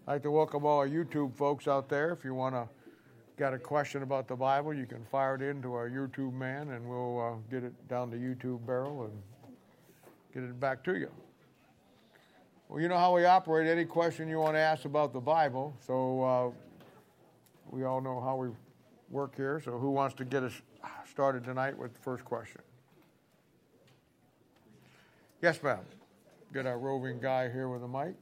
I'd like to welcome all our YouTube folks out there. If you got a question about the Bible, you can fire it into our YouTube man, and we'll get it down the YouTube barrel and get it back to you. Well, you know how we operate. Any question you want to ask about the Bible, so we all know how we work here. So who wants to get us started tonight with the first question? Yes, ma'am. Get our roving guy here with a mic.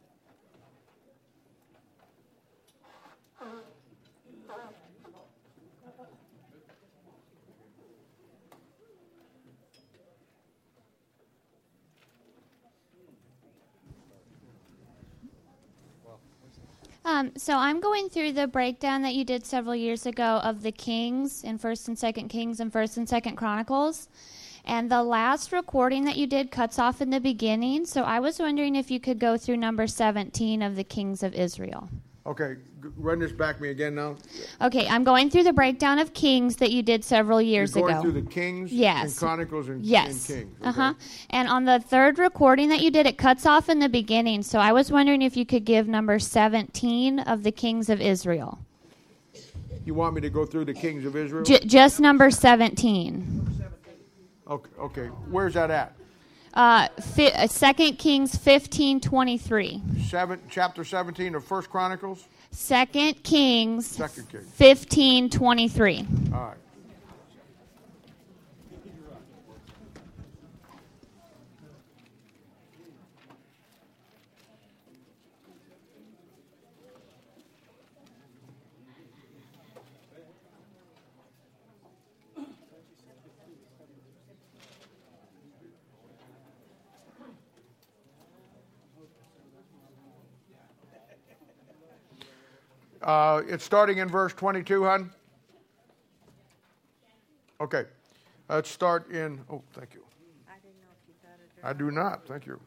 So I'm going through the breakdown that you did several years ago of the kings in 1st and 2nd Kings and 1st and 2nd Chronicles. And the last recording that you did cuts off in the beginning. So I was wondering if you could go through number 17 of the kings of Israel. Okay, run this back me again now. Okay, I'm going through the breakdown of kings that you did several years ago. You're going through the kings and Chronicles and kings. Okay. And on the third recording that you did, it cuts off in the beginning. So I was wondering if you could give number 17 of the kings of Israel. You want me to go through the kings of Israel? Just number 17. Okay. Where's that at? 2 Kings 15:23. Chapter 17 of 1 Chronicles? 2 Kings 15:23. All right. It's starting in verse 22, hon? Okay. Let's start in... Oh, thank you. I didn't know if you got it. I do not. Thank you.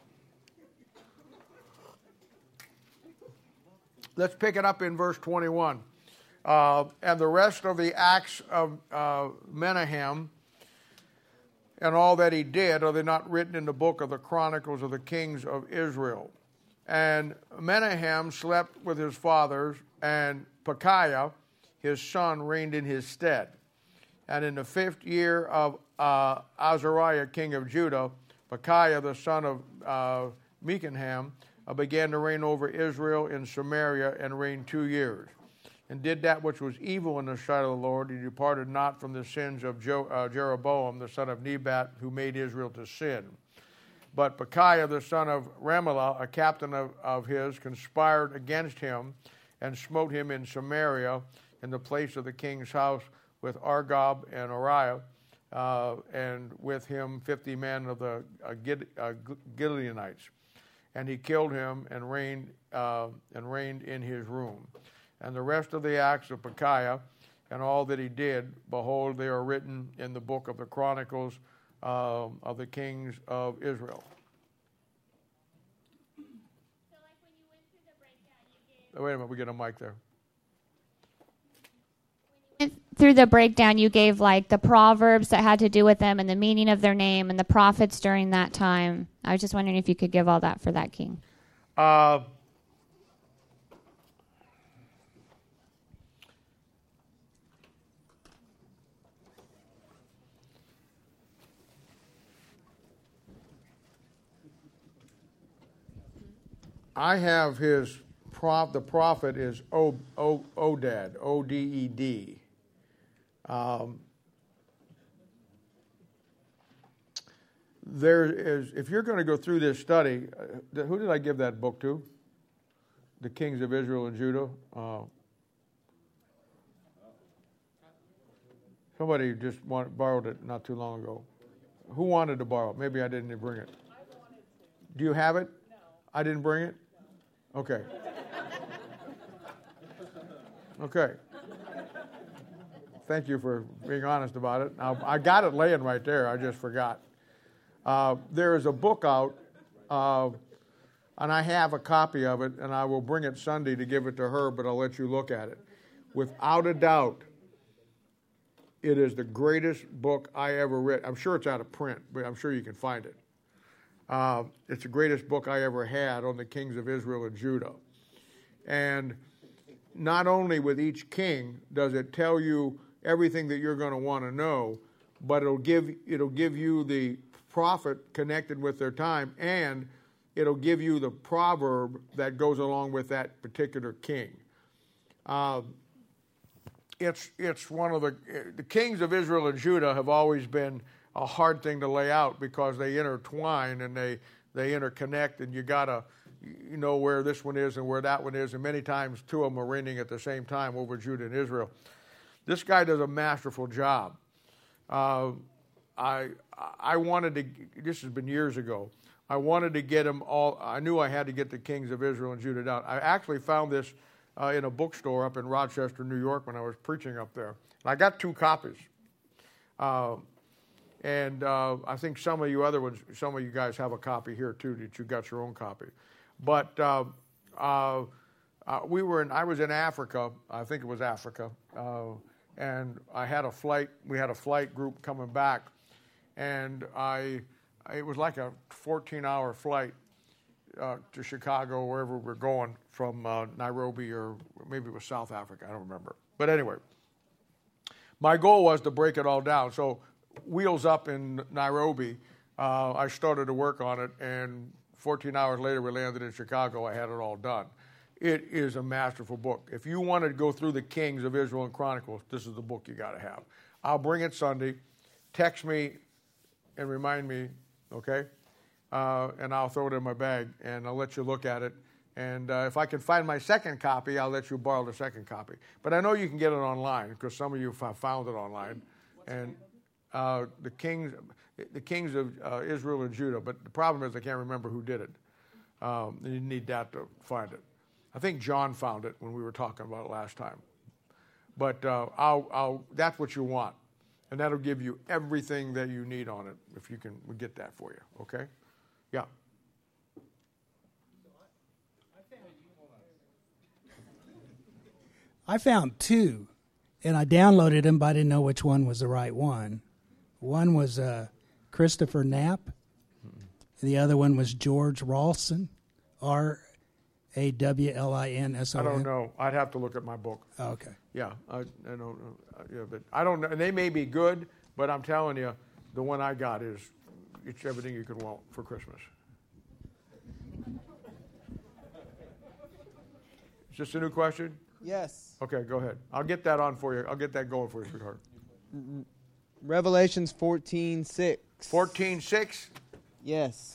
Let's pick it up in verse 21. And the rest of the acts of Menahem and all that he did, are they not written in the book of the Chronicles of the Kings of Israel? And Menahem slept with his fathers, and Pekahiah, his son, reigned in his stead. And in the 5th year of Azariah, king of Judah, Pekahiah, the son of Mechanham, began to reign over Israel in Samaria, and reigned 2 years. And did that which was evil in the sight of the Lord. He departed not from the sins of Jeroboam, the son of Nebat, who made Israel to sin. But Pekahiah, the son of Ramelah, a captain of his, conspired against him and smote him in Samaria in the place of the king's house with Argob and Uriah, and with him 50 men of the Gileadites. And he killed him and reigned in his room. And the rest of the acts of Pekahiah and all that he did, behold, they are written in the book of the Chronicles of the kings of Israel. So like when you went through the breakdown, you gave... Wait a minute, we get a mic there. When you went through the breakdown, you gave like the proverbs that had to do with them and the meaning of their name and the prophets during that time. I was just wondering if you could give all that for that king. I have the prophet is Oded, O-D-E-D. There is, if you're going to go through this study, who did I give that book to? The Kings of Israel and Judah. Somebody just borrowed it not too long ago. Who wanted to borrow it? Maybe I didn't bring it. Do you have it? No. I didn't bring it? Okay. Okay. Thank you for being honest about it. Now, I got it laying right there. I just forgot. There is a book out, and I have a copy of it, and I will bring it Sunday to give it to her, but I'll let you look at it. Without a doubt, it is the greatest book I ever read. I'm sure it's out of print, but I'm sure you can find it. It's the greatest book I ever had on the kings of Israel and Judah. And not only with each king does it tell you everything that you're going to want to know, but it'll give you the prophet connected with their time, and it'll give you the proverb that goes along with that particular king. It's one of the kings of Israel and Judah have always been a hard thing to lay out because they intertwine and they interconnect, and you gotta know where this one is and where that one is, and many times two of them are reigning at the same time over Judah and Israel. This guy does a masterful job. I wanted to. This has been years ago. I wanted to get them all. I knew I had to get the kings of Israel and Judah down. I actually found this in a bookstore up in Rochester, New York, when I was preaching up there. And I got 2 copies. And I think some of you guys have a copy here too, that you got your own copy. But I was in Africa, I think it was Africa, and I had a flight. We had a flight group coming back, and it was like a 14-hour flight to Chicago, wherever we're going from Nairobi, or maybe it was South Africa, I don't remember. But anyway, my goal was to break it all down. So wheels up in Nairobi, I started to work on it, and 14 hours later we landed in Chicago. I had it all done. It is a masterful book. If you want to go through the Kings of Israel and Chronicles, this is the book you got to have. I'll bring it Sunday. Text me and remind me, okay? And I'll throw it in my bag, and I'll let you look at it. And if I can find my second copy, I'll let you borrow the second copy. But I know you can get it online, because some of you have found it online. And the kings of Israel and Judah. But the problem is I can't remember who did it. You need that to find it. I think John found it when we were talking about it last time. But that's what you want. And that'll give you everything that you need on it, if you can, we'll get that for you, okay? Yeah. I found 2, and I downloaded them, but I didn't know which one was the right one. One was Christopher Knapp. The other one was George Rawlinson, Rawlinson. I don't know. I'd have to look at my book. Oh, okay. Yeah, I don't know. Yeah, but I don't know. And they may be good, but I'm telling you, the one I got it's everything you could want for Christmas. Is this a new question? Yes. Okay, go ahead. I'll get that on for you. I'll get that going for you, sweetheart. Revelations 14:6. 14:6? Yes.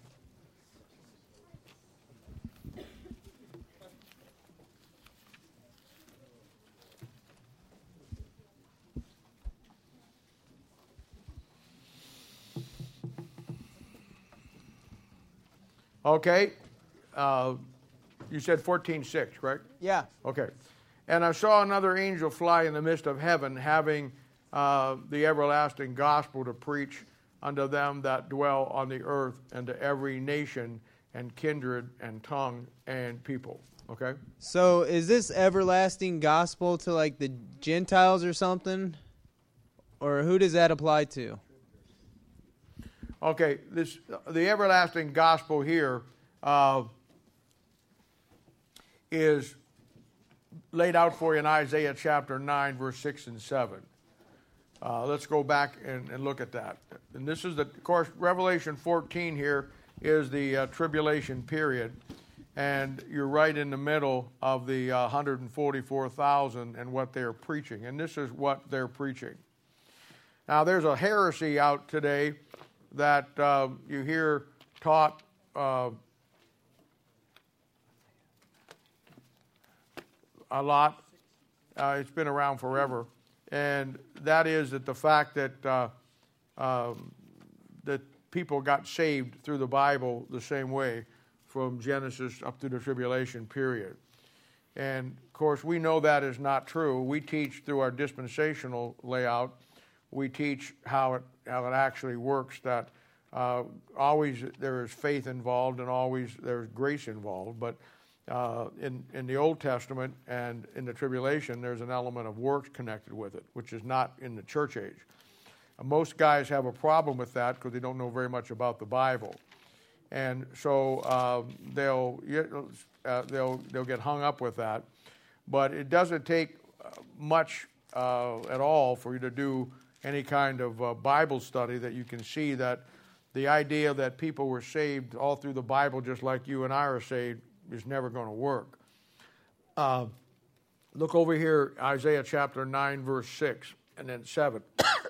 Okay. You said 14:6, correct? Yeah. Okay. And I saw another angel fly in the midst of heaven, having the everlasting gospel to preach unto them that dwell on the earth, and to every nation and kindred and tongue and people. Okay? So is this everlasting gospel to like the Gentiles or something? Or who does that apply to? Okay, the everlasting gospel here is laid out for you in Isaiah chapter 9, verse 6 and 7. Let's go back and look at that. And this is, of course, Revelation 14 here is the tribulation period. And you're right in the middle of the 144,000 and what they're preaching. And this is what they're preaching. Now, there's a heresy out today that you hear taught a lot. It's been around forever. And that is that the fact that that people got saved through the Bible the same way from Genesis up through the tribulation period. And, of course, we know that is not true. We teach through our dispensational layout, we teach how it actually works, that always there is faith involved and always there's grace involved. But in the Old Testament and in the tribulation, there's an element of works connected with it, which is not in the church age. Most guys have a problem with that because they don't know very much about the Bible. And so they'll get hung up with that. But it doesn't take much at all for you to do any kind of Bible study that you can see that the idea that people were saved all through the Bible just like you and I are saved is never going to work. Look over here, Isaiah chapter 9, verse 6, and then 7.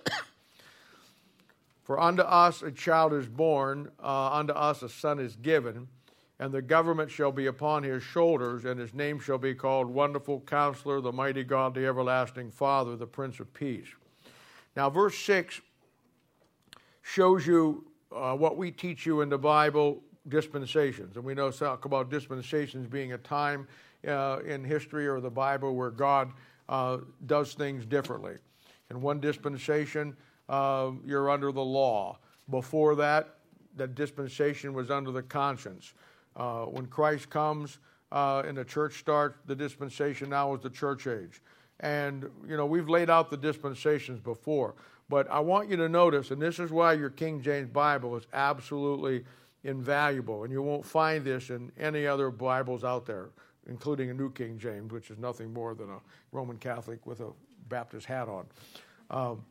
For unto us a child is born, unto us a son is given, and the government shall be upon his shoulders, and his name shall be called Wonderful Counselor, the Mighty God, the Everlasting Father, the Prince of Peace. Now, verse 6 shows you what we teach you in the Bible, dispensations. And we know talk about dispensations being a time in history or the Bible where God does things differently. In one dispensation, you're under the law. Before that, the dispensation was under the conscience. When Christ comes and the church starts, the dispensation now is the church age. And, we've laid out the dispensations before. But I want you to notice, and this is why your King James Bible is absolutely invaluable, and you won't find this in any other Bibles out there, including a New King James, which is nothing more than a Roman Catholic with a Baptist hat on.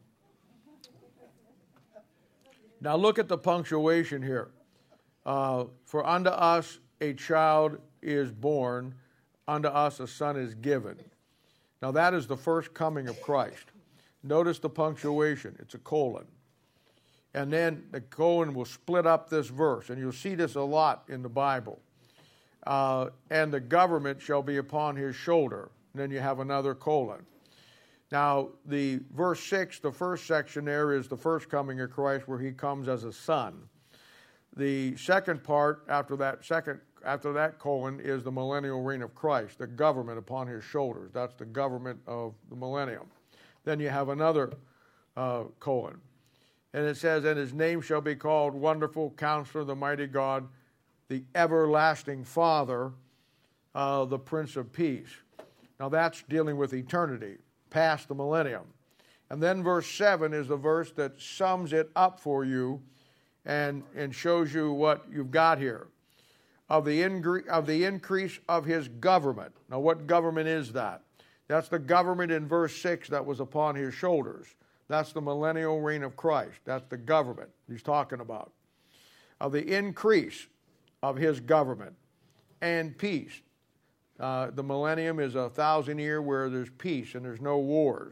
Now look at the punctuation here. For unto us a child is born, unto us a son is given. Now that is the first coming of Christ. Notice the punctuation. It's a colon. And then the colon will split up this verse, and you'll see this a lot in the Bible. And the government shall be upon his shoulder. And then you have another colon. Now, the verse 6, the first section there is the first coming of Christ where he comes as a son. The second part after that colon is the millennial reign of Christ, the government upon his shoulders. That's the government of the millennium. Then you have another colon. And it says, and his name shall be called Wonderful Counselor, the Mighty God, the Everlasting Father, the Prince of Peace. Now that's dealing with eternity, past the millennium. And then verse 7 is the verse that sums it up for you and shows you what you've got here. Of the increase of his government. Now what government is that? That's the government in verse 6 that was upon his shoulders. That's the millennial reign of Christ. That's the government he's talking about. Of the increase of his government and peace. The millennium is 1,000 year where there's peace and there's no wars.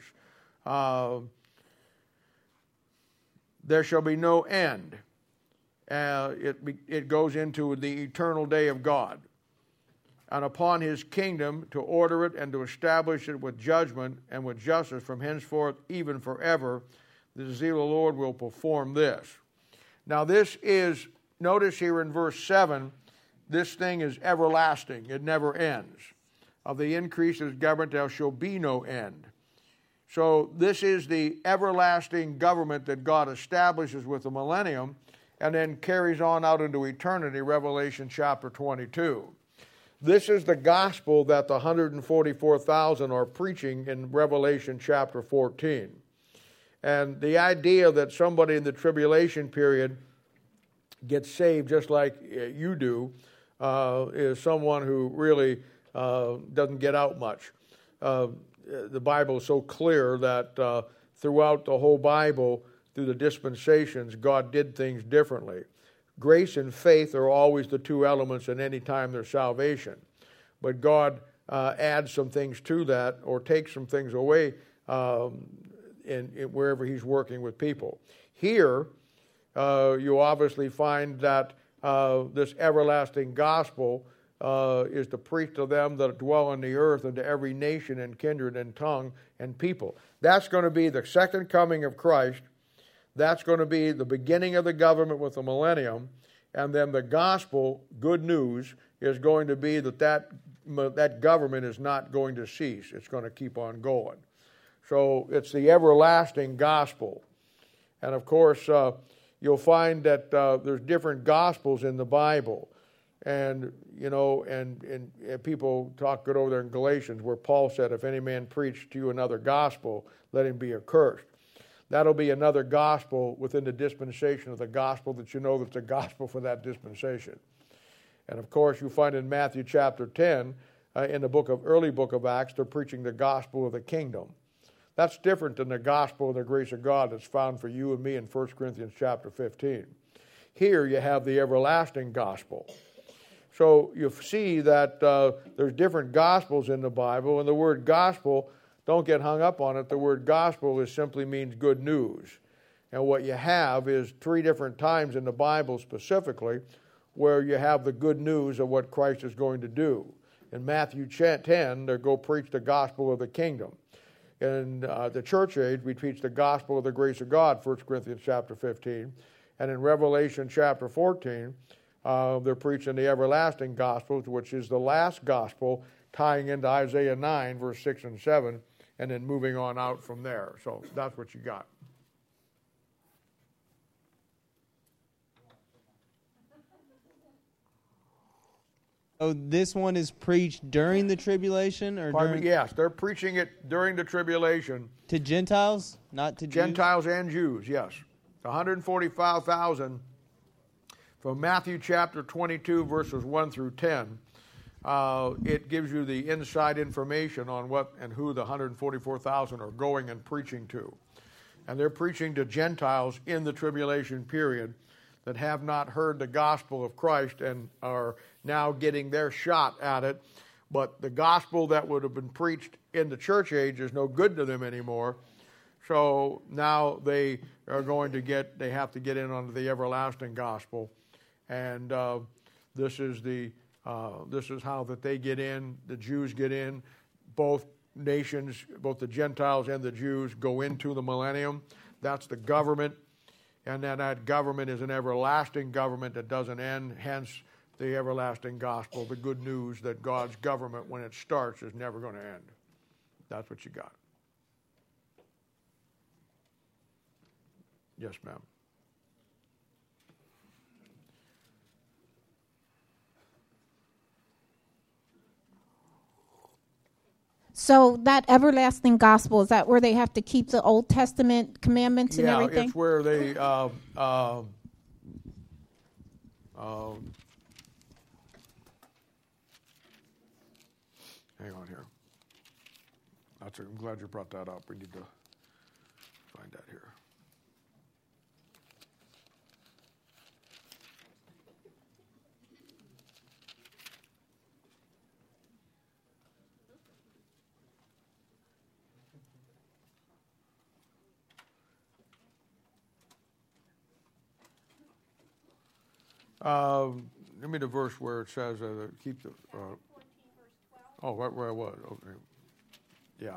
There shall be no end. It goes into the eternal day of God. And upon his kingdom to order it and to establish it with judgment and with justice from henceforth even forever. The zeal of the Lord will perform this. Now this is, notice here in verse 7, this thing is everlasting. It never ends. Of the increase of his government there shall be no end. So this is the everlasting government that God establishes with the millennium and then carries on out into eternity, Revelation chapter 22. This is the gospel that the 144,000 are preaching in Revelation chapter 14. And the idea that somebody in the tribulation period gets saved just like you do is someone who really doesn't get out much. The Bible is so clear that throughout the whole Bible, through the dispensations, God did things differently. Grace and faith are always the two elements in any time there's salvation. But God adds some things to that or takes some things away in wherever he's working with people. Here, you obviously find that this everlasting gospel is to preach to them that dwell on the earth and to every nation and kindred and tongue and people. That's going to be the second coming of Christ. That's going to be the beginning of the government with the millennium. And then the gospel, good news, is going to be that government is not going to cease. It's going to keep on going. So it's the everlasting gospel. And of course, you'll find that there's different gospels in the Bible. And, and people talk good over there in Galatians where Paul said, if any man preach to you another gospel, let him be accursed. That'll be another gospel within the dispensation of the gospel that you know that's a gospel for that dispensation. And of course, you find in Matthew chapter 10, in the early book of Acts, they're preaching the gospel of the kingdom. That's different than the gospel of the grace of God that's found for you and me in 1 Corinthians chapter 15. Here you have the everlasting gospel. So you see that there's different gospels in the Bible, and the word gospel, don't get hung up on it. The word gospel simply means good news. And what you have is 3 different times in the Bible specifically where you have the good news of what Christ is going to do. In Matthew 10, they go preach the gospel of the kingdom. In the church age, we preach the gospel of the grace of God, 1 Corinthians chapter 15. And in Revelation chapter 14, they're preaching the everlasting gospel, which is the last gospel, tying into Isaiah 9, verse 6 and 7, and then moving on out from there. So that's what you got. Oh, this one is preached during the tribulation, or Pardon during, me? Yes, they're preaching it during the tribulation. to Gentiles, not to Jews? Gentiles and Jews, yes. 145,000 from Matthew chapter 22, verses 1 through 10. It gives you the inside information on what and who the 144,000 are going and preaching to. And they're preaching to Gentiles in the tribulation period that have not heard the gospel of Christ and are now getting their shot at it. But the gospel that would have been preached in the church age is no good to them anymore. So now they are going to they have to get in on the everlasting gospel. And this is how that they get in, the Jews get in, both nations, both the Gentiles and the Jews go into the millennium. That's the government. And then that government is an everlasting government that doesn't end, hence the everlasting gospel, the good news that God's government, when it starts, is never going to end. That's what you got. Yes, ma'am. So that everlasting gospel, is that where they have to keep the Old Testament commandments and everything? Yeah, it's where they hang on here. I'm glad you brought that up. We need to find that here. Give me the verse where it says keep the. Right where I was. Okay. Yeah.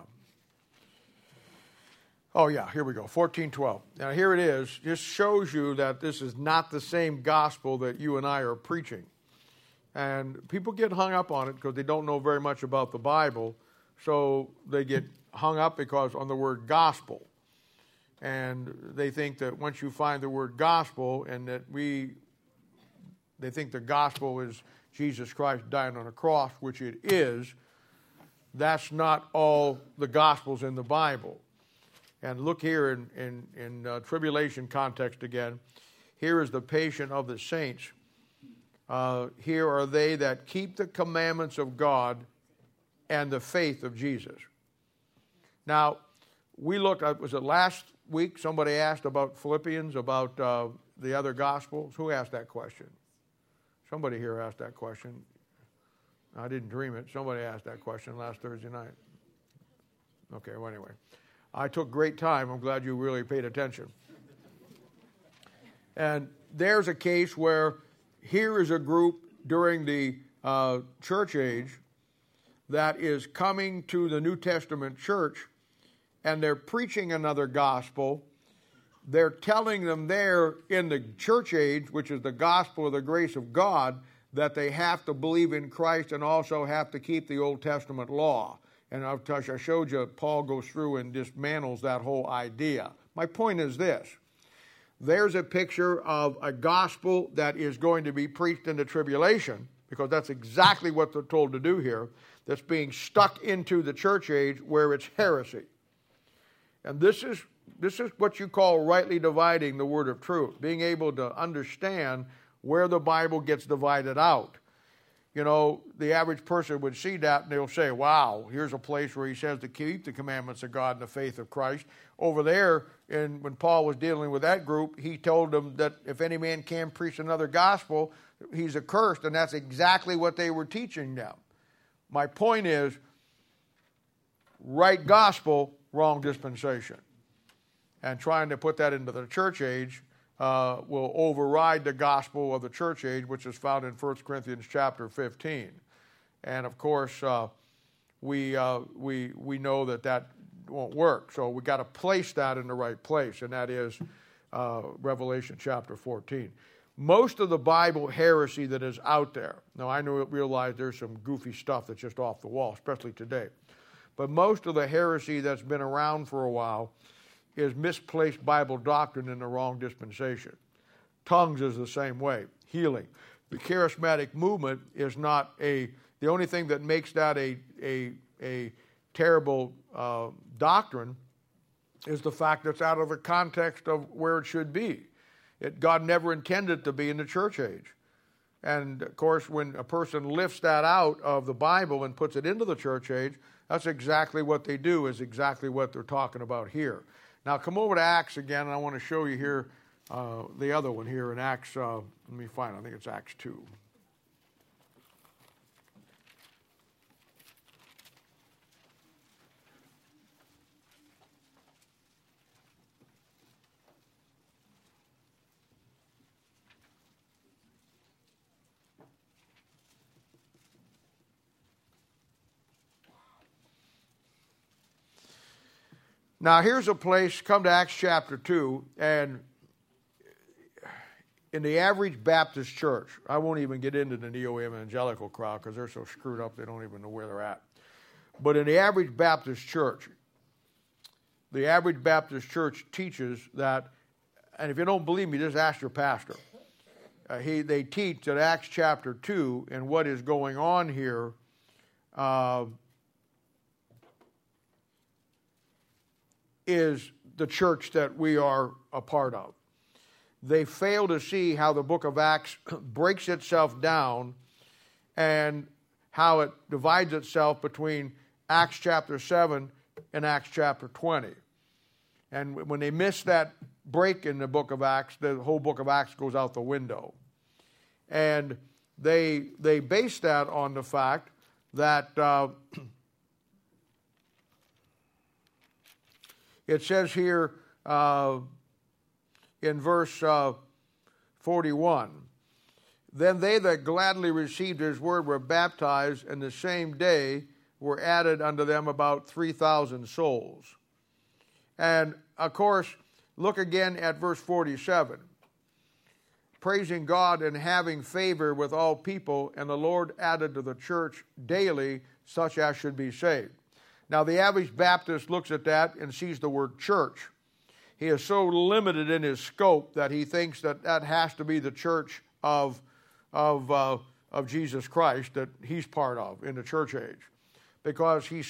Oh yeah, here we go. 14:12. Now here it is. Just shows you that this is not the same gospel that you and I are preaching, and people get hung up on it because they don't know very much about the Bible, so they get hung up because on the word gospel, and they think that once you find the word gospel and that they think the gospel is Jesus Christ dying on a cross, which it is. That's not all the gospels in the Bible. And look here in tribulation context again. Here is the patient of the saints. Here are they that keep the commandments of God and the faith of Jesus. Now, we looked at, was it last week, somebody asked about Philippians, about the other gospels? Who asked that question? Somebody here asked that question. I didn't dream it. Somebody asked that question last Thursday night. Okay, well, anyway. I took great time. I'm glad you really paid attention. And there's a case where here is a group during the church age that is coming to the New Testament church, and they're preaching another gospel. They're telling them there in the church age, which is the gospel of the grace of God, that they have to believe in Christ and also have to keep the Old Testament law. And I showed you, Paul goes through and dismantles that whole idea. My point is this. There's a picture of a gospel that is going to be preached in the tribulation, because that's exactly what they're told to do here, that's being stuck into the church age where it's heresy. And this is what you call rightly dividing the word of truth, being able to understand where the Bible gets divided out. the average person would see that and they'll say, wow, here's a place where he says to keep the commandments of God and the faith of Christ. Over there, and when Paul was dealing with that group, he told them that if any man can preach another gospel, he's accursed, and that's exactly what they were teaching them. My point is, right gospel, wrong dispensation. And trying to put that into the church age will override the gospel of the church age, which is found in 1 Corinthians chapter 15. And of course, we know that won't work. So we got to place that in the right place, and that is Revelation chapter 14. Most of the Bible heresy that is out there, now I realize there's some goofy stuff that's just off the wall, especially today, but most of the heresy that's been around for a while is misplaced Bible doctrine in the wrong dispensation. Tongues is the same way. Healing. The charismatic movement is not the only thing that makes that a terrible doctrine is the fact that it's out of the context of where it should be. God never intended it to be in the church age. And of course, when a person lifts that out of the Bible and puts it into the church age, that's exactly what they do, is exactly what they're talking about here. Now come over to Acts again, and I want to show you here the other one here in Acts. Let me find it. I think it's Acts 2. Now, here's a place, come to Acts chapter 2, and in the average Baptist church, I won't even get into the neo-evangelical crowd because they're so screwed up they don't even know where they're at. But in the average Baptist church teaches that, and if you don't believe me, just ask your pastor. They teach that Acts chapter 2 and what is going on here is the church that we are a part of. They fail to see how the book of Acts breaks itself down and how it divides itself between Acts chapter 7 and Acts chapter 20. And when they miss that break in the book of Acts, the whole book of Acts goes out the window. And they base that on the fact that it says here in verse 41, then they that gladly received his word were baptized, and the same day were added unto them about 3,000 souls. And of course, look again at verse 47. Praising God and having favor with all people, and the Lord added to the church daily such as should be saved. Now, the average Baptist looks at that and sees the word church. He is so limited in his scope that he thinks that has to be the church of Jesus Christ that he's part of in the church age. Because he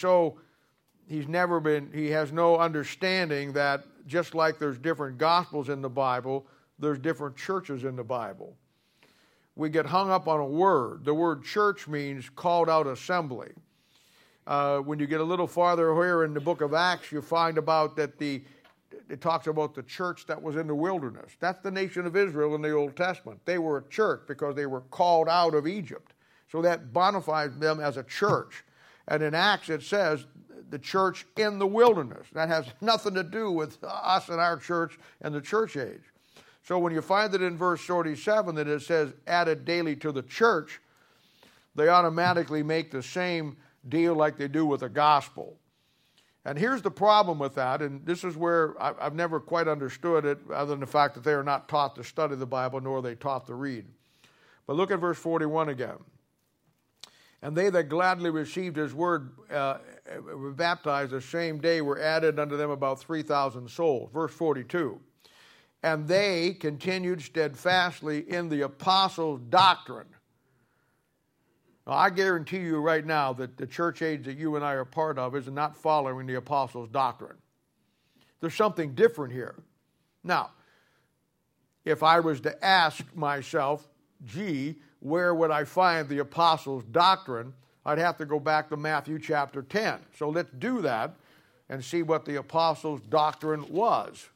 has no understanding that just like there's different gospels in the Bible, there's different churches in the Bible. We get hung up on a word. The word church means called out assembly. When you get a little farther here in the book of Acts, you find about that it talks about the church that was in the wilderness. That's the nation of Israel in the Old Testament. They were a church because they were called out of Egypt. So that bonifies them as a church. And in Acts it says the church in the wilderness. That has nothing to do with us and our church and the church age. So when you find it in verse 47 that it says added daily to the church, they automatically make the same deal like they do with the gospel. And here's the problem with that, and this is where I've never quite understood it, other than the fact that they are not taught to study the Bible, nor are they taught to read. But look at verse 41 again. And they that gladly received his word were baptized the same day were added unto them about 3,000 souls. Verse 42. And they continued steadfastly in the apostles' doctrine. Now, I guarantee you right now that the church age that you and I are part of is not following the apostles' doctrine. There's something different here. Now, if I was to ask myself, gee, where would I find the apostles' doctrine, I'd have to go back to Matthew chapter 10. So let's do that and see what the apostles' doctrine was.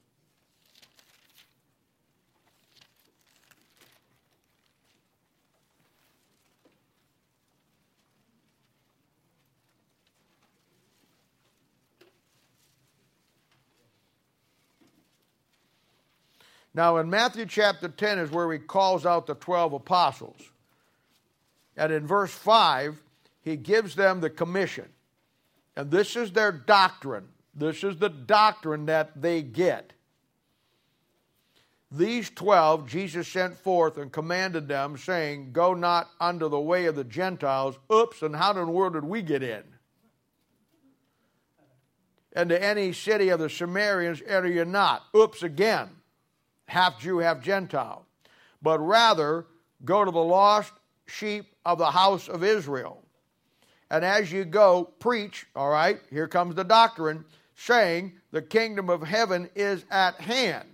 Now, in Matthew chapter 10 is where he calls out the 12 apostles. And in verse 5, he gives them the commission. And this is their doctrine. This is the doctrine that they get. These 12 Jesus sent forth and commanded them, saying, go not unto the way of the Gentiles. Oops, and how in the world did we get in? And to any city of the Samaritans enter ye not. Oops again. Half Jew, half Gentile. But rather, go to the lost sheep of the house of Israel. And as you go, preach, all right, here comes the doctrine, saying, the kingdom of heaven is at hand.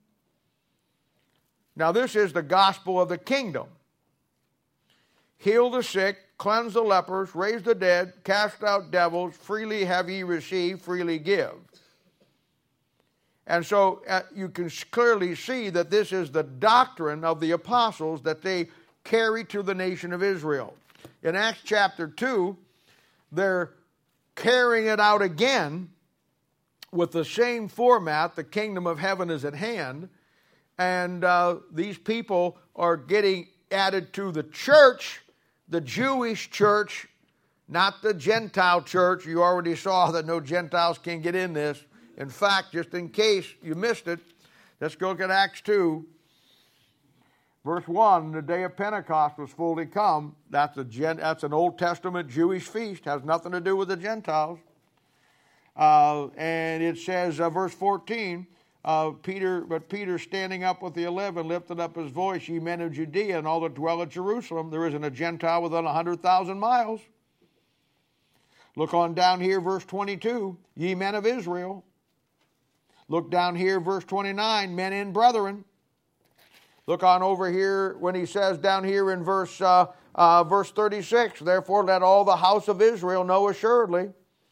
Now this is the gospel of the kingdom. Heal the sick, cleanse the lepers, raise the dead, cast out devils, freely have ye received, freely give. And so you can clearly see that this is the doctrine of the apostles that they carry to the nation of Israel. In Acts chapter 2, they're carrying it out again with the same format. The kingdom of heaven is at hand. And these people are getting added to the church, the Jewish church, not the Gentile church. You already saw that no Gentiles can get in this. In fact, just in case you missed it, let's go look at Acts 2. Verse 1, the day of Pentecost was fully come. That's an Old Testament Jewish feast. Has nothing to do with the Gentiles. And it says, verse 14, Peter standing up with the 11 lifted up his voice, ye men of Judea and all that dwell at Jerusalem. There isn't a Gentile within 100,000 miles. Look on down here, verse 22, ye men of Israel. Look down here, verse 29, men and brethren. Look on over here when he says down here in verse 36, therefore let all the house of Israel know assuredly.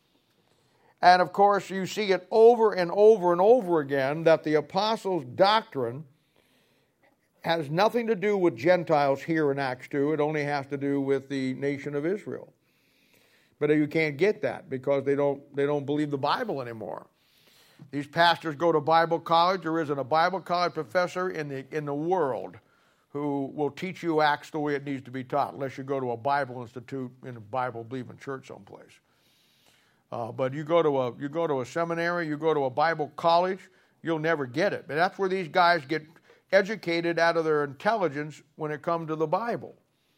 And of course you see it over and over and over again that the apostles' doctrine has nothing to do with Gentiles here in Acts 2. It only has to do with the nation of Israel. But you can't get that because they don't believe the Bible anymore. These pastors go to Bible college. There isn't a Bible college professor in the world who will teach you Acts the way it needs to be taught, unless you go to a Bible institute in a Bible-believing church someplace. But you go to a seminary, you go to a Bible college, you'll never get it. But that's where these guys get educated out of their intelligence when it comes to the Bible.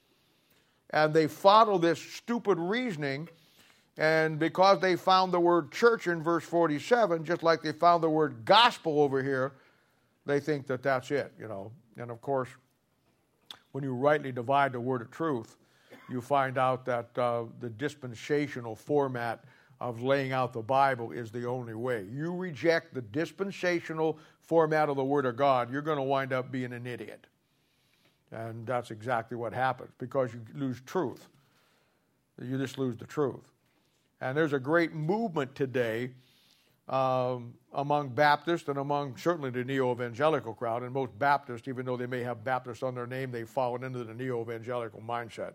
And they follow this stupid reasoning. And because they found the word church in verse 47, just like they found the word gospel over here, they think that that's it, you know. And of course, when you rightly divide the word of truth, you find out that the dispensational format of laying out the Bible is the only way. You reject the dispensational format of the Word of God, you're going to wind up being an idiot. And that's exactly what happens because you lose truth. You just lose the truth. And there's a great movement today among Baptists and among certainly the neo-evangelical crowd. And most Baptists, even though they may have Baptist on their name, they've fallen into the neo-evangelical mindset.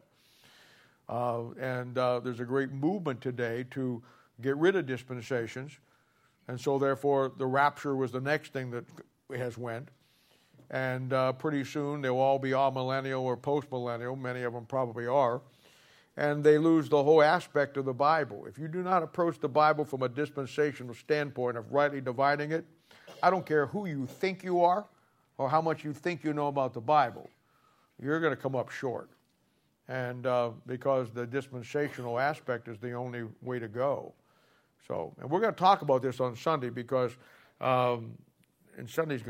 And there's a great movement today to get rid of dispensations. And so therefore the rapture was the next thing that has went. And pretty soon they'll all be amillennial or post-millennial. Many of them probably are. And they lose the whole aspect of the Bible. If you do not approach the Bible from a dispensational standpoint of rightly dividing it, I don't care who you think you are or how much you think you know about the Bible, you're going to come up short. And because the dispensational aspect is the only way to go. So, and we're going to talk about this on Sunday because, and Sunday's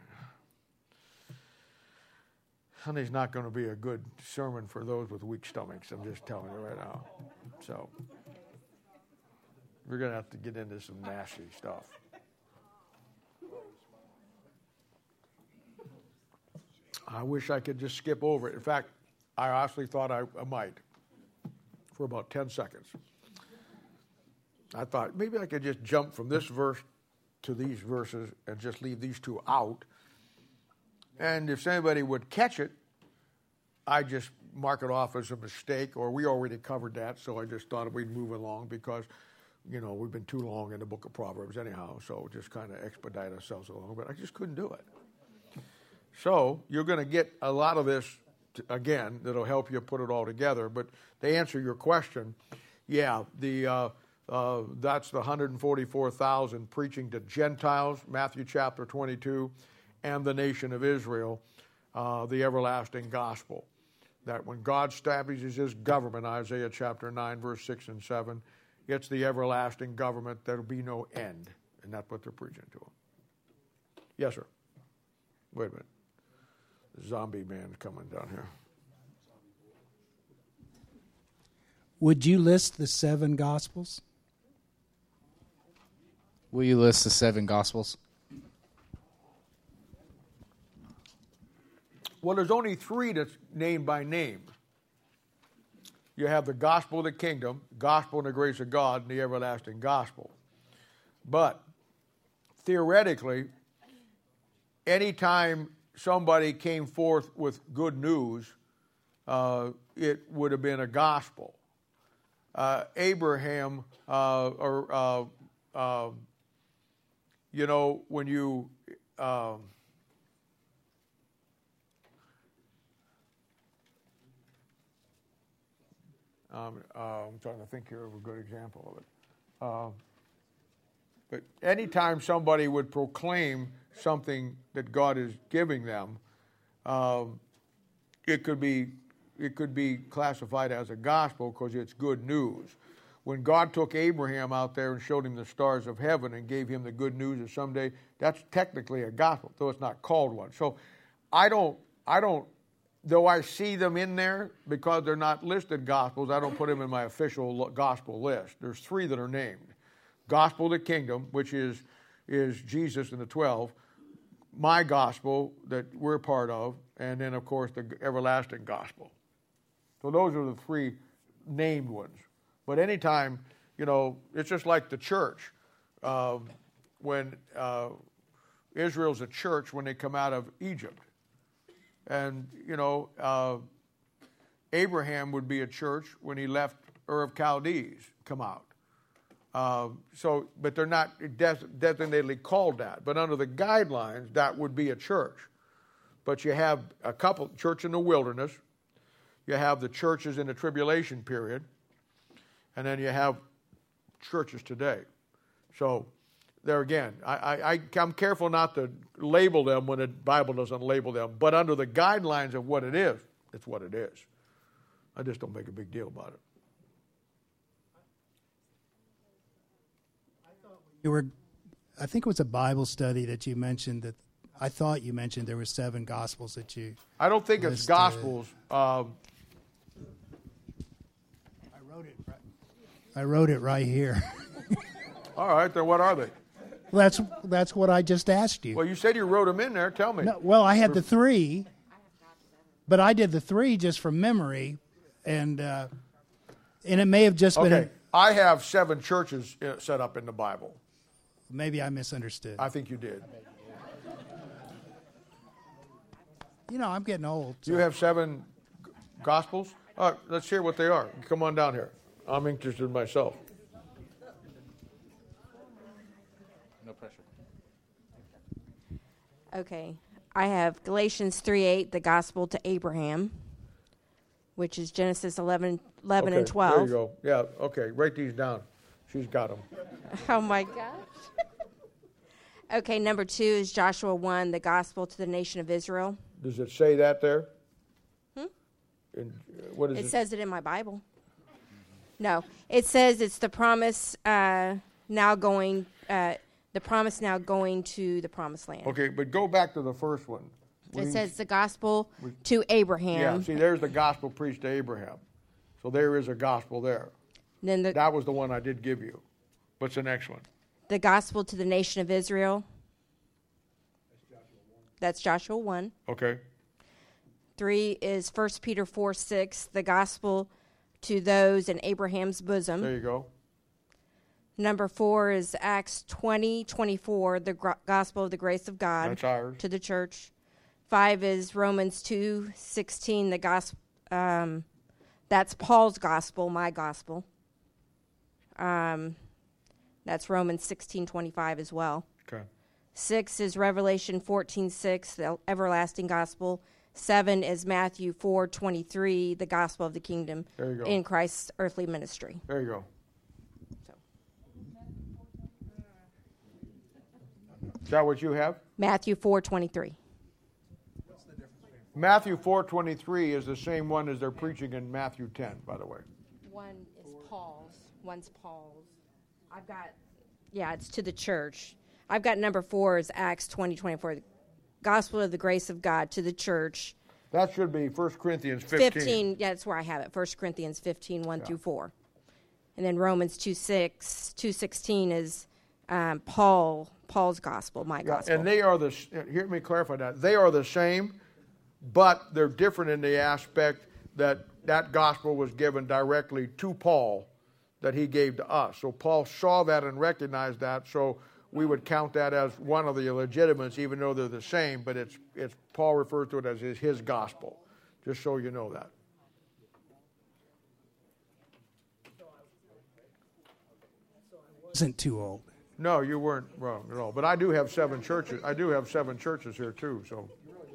not going to be a good sermon for those with weak stomachs. I'm just telling you right now. So, we're going to have to get into some nasty stuff. I wish I could just skip over it. In fact, I honestly thought I might for about 10 seconds. I thought maybe I could just jump from this verse to these verses and just leave these two out. And if anybody would catch it, I just mark it off as a mistake, or we already covered that, so I just thought we'd move along because, we've been too long in the book of Proverbs anyhow, so just kind of expedite ourselves along, but I just couldn't do it. So you're going to get a lot of this, again, that'll help you put it all together, but to answer your question, yeah, that's the 144,000 preaching to Gentiles, Matthew chapter 22, and the nation of Israel, the everlasting gospel. That when God establishes his government, Isaiah chapter 9, verse 6 and 7, it's the everlasting government. There'll be no end. And that's what they're preaching to them. Yes, sir. Wait a minute. The zombie man's coming down here. Would you list the 7 Gospels? Will you list the 7 Gospels? Well, there's only 3 that's named by name. You have the gospel of the kingdom, gospel and the grace of God, and the everlasting gospel. But theoretically, anytime somebody came forth with good news, it would have been a gospel. Abraham, when you... I'm trying to think here of a good example of it. But anytime somebody would proclaim something that God is giving them, it could be classified as a gospel because it's good news. When God took Abraham out there and showed him the stars of heaven and gave him the good news that someday, that's technically a gospel, though it's not called one. So I don't. Though I see them in there, because they're not listed gospels, I don't put them in my official gospel list. There's 3 that are named. Gospel of the kingdom, which is Jesus and the 12. My gospel that we're part of. And then, of course, the everlasting gospel. So those are the 3 named ones. But anytime, it's just like the church. When Israel's a church when they come out of Egypt. And, Abraham would be a church when he left Ur of Chaldees, come out. But they're not designated called that. But under the guidelines, that would be a church. But you have a couple, church in the wilderness. You have the churches in the tribulation period. And then you have churches today. So there again, I'm careful not to label them when the Bible doesn't label them. But under the guidelines of what it is, it's what it is. I just don't make a big deal about it. I think it was a Bible study that you mentioned that I thought you mentioned there were 7 Gospels that you. I don't think it's Gospels. I wrote it right here. All right, then what are they? That's what I just asked you. Well, you said you wrote them in there. Tell me. No, well, I had the 3, but I did the 3 just from memory, and it may have just been. Okay, I have 7 churches set up in the Bible. Maybe I misunderstood. I think you did. I'm getting old. So. You have 7 Gospels? All right, let's hear what they are. Come on down here. I'm interested myself. No pressure. Okay. I have Galatians 3:8, the gospel to Abraham, which is Genesis 11 okay, and 12. There you go. Yeah, okay. Write these down. She's got them. Oh, my gosh. Okay, number 2 is Joshua 1, the gospel to the nation of Israel. Does it say that there? What is it? It says it in my Bible. No, it says it's the promise now going to the promised promised land. Okay, but go back to the first one. It says the gospel to Abraham. Yeah, see, there's the gospel preached to Abraham. So there is a gospel there. Then that was the one I did give you. What's the next one? The gospel to the nation of Israel. That's Joshua 1. Okay. 3 is 1 Peter 4:6, the gospel to those in Abraham's bosom. There you go. Number 4 is Acts 20:24, the gospel of the grace of God That's ours. to the church. 5 is Romans 2:16, the gospel. That's Paul's gospel, my gospel. That's Romans 16:25 as well. Okay. 6 is Revelation 14:6, the everlasting gospel. 7 is Matthew 4:23, the gospel of the kingdom There you go. in Christ's earthly ministry. There you go. So. Is that what you have? Matthew 4:23. Matthew 4:23 is the same one as they're preaching in Matthew 10, by the way. One is Paul's. One's Paul's. I've got, it's to the church. I've got number 4 is Acts 20:24, the gospel of the grace of God to the church. That should be 1 Corinthians 15. 15, that's where I have it. 1 Corinthians 15, 1 through 4. And then Romans 2:16 is Paul's gospel, my gospel. And they are hear me clarify that. They are the same, but they're different in the aspect that gospel was given directly to Paul that he gave to us. So Paul saw that and recognized that, so we would count that as one of the illegitimates, even though they're the same, but it's Paul refers to it as his gospel, just so you know that. Isn't too old. No, you weren't wrong at all. But I do have 7 churches. I do have 7 churches here too. So,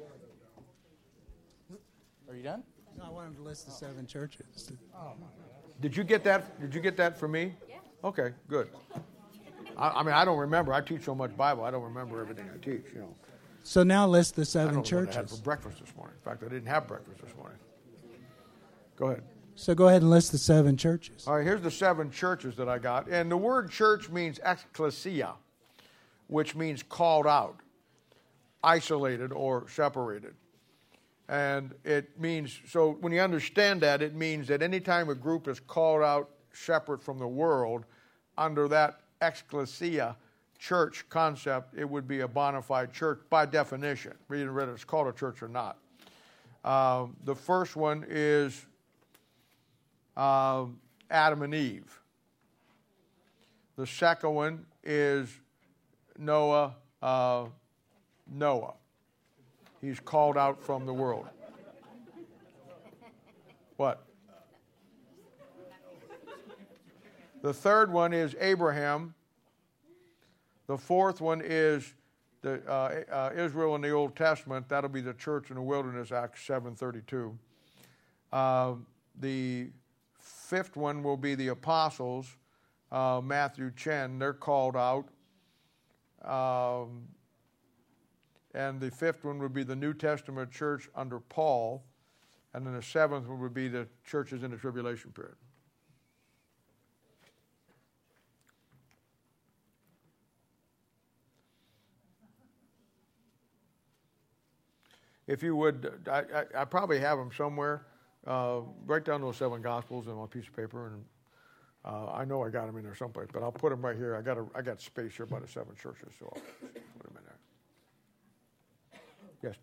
Are you done? No, I wanted to list the 7 churches. did you get that? Did you get that from me? Yeah. Okay, good. I mean, I don't remember. I teach so much Bible, I don't remember everything I teach. You know. So now list the I 7 don't know what I had churches. for breakfast this morning. In fact, I didn't have breakfast this morning. Go ahead. So go ahead and list the 7 churches. All right, here's the 7 churches that I got. And the word church means ecclesia, which means called out, isolated, or separated. And it means, so when you understand that, it means that anytime a group is called out separate from the world, under that ecclesia, church concept, it would be a bona fide church by definition, whether it's called a church or not. The first one is Adam and Eve. The second one is Noah. He's called out from the world. What? The third one is Abraham. The fourth one is the Israel in the Old Testament. That'll be the church in the wilderness, Acts 7:32. The fifth one will be the apostles, Matthew 10. They're called out. And the fifth one would be the New Testament church under Paul. And then the seventh one would be the churches in the tribulation period. If you would, I probably have them somewhere. Write down those 7 Gospels on a piece of paper, and I know I got them in there someplace, but I'll put them right here. I got space here by the 7 churches, so I'll put them in there. Yes,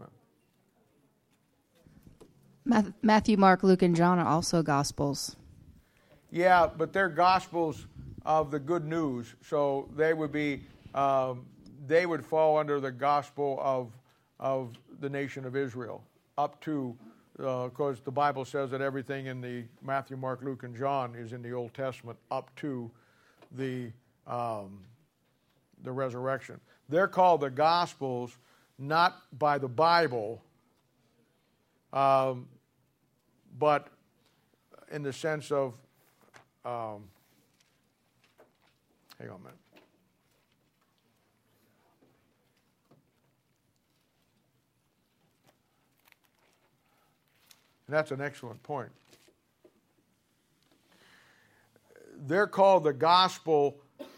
ma'am. Matthew, Mark, Luke, and John are also Gospels. Yeah, but they're Gospels of the good news, so they would be they would fall under the gospel of the nation of Israel, up to, because the Bible says that everything in the Matthew, Mark, Luke, and John is in the Old Testament up to the resurrection. They're called the Gospels not by the Bible, but in the sense of, hang on a minute. And that's an excellent point. They're called the gospel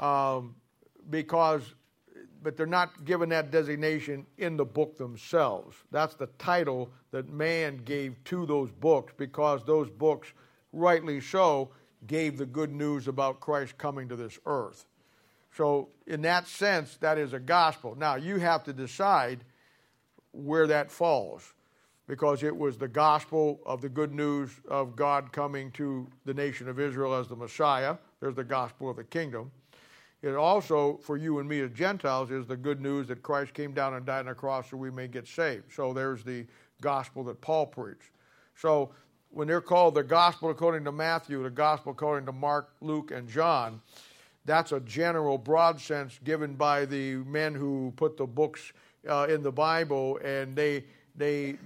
but they're not given that designation in the book themselves. That's the title that man gave to those books, because those books, rightly so, gave the good news about Christ coming to this earth. So in that sense, that is a gospel. Now, you have to decide where that falls. because it was the gospel of the good news of God coming to the nation of Israel as the Messiah. There's the gospel of the kingdom. It also, for you and me as Gentiles, is the good news that Christ came down and died on the cross so we may get saved. So there's the gospel that Paul preached. So when they're called the gospel according to Matthew, the gospel according to Mark, Luke, and John, that's a general, broad sense given by the men who put the books in the Bible, and these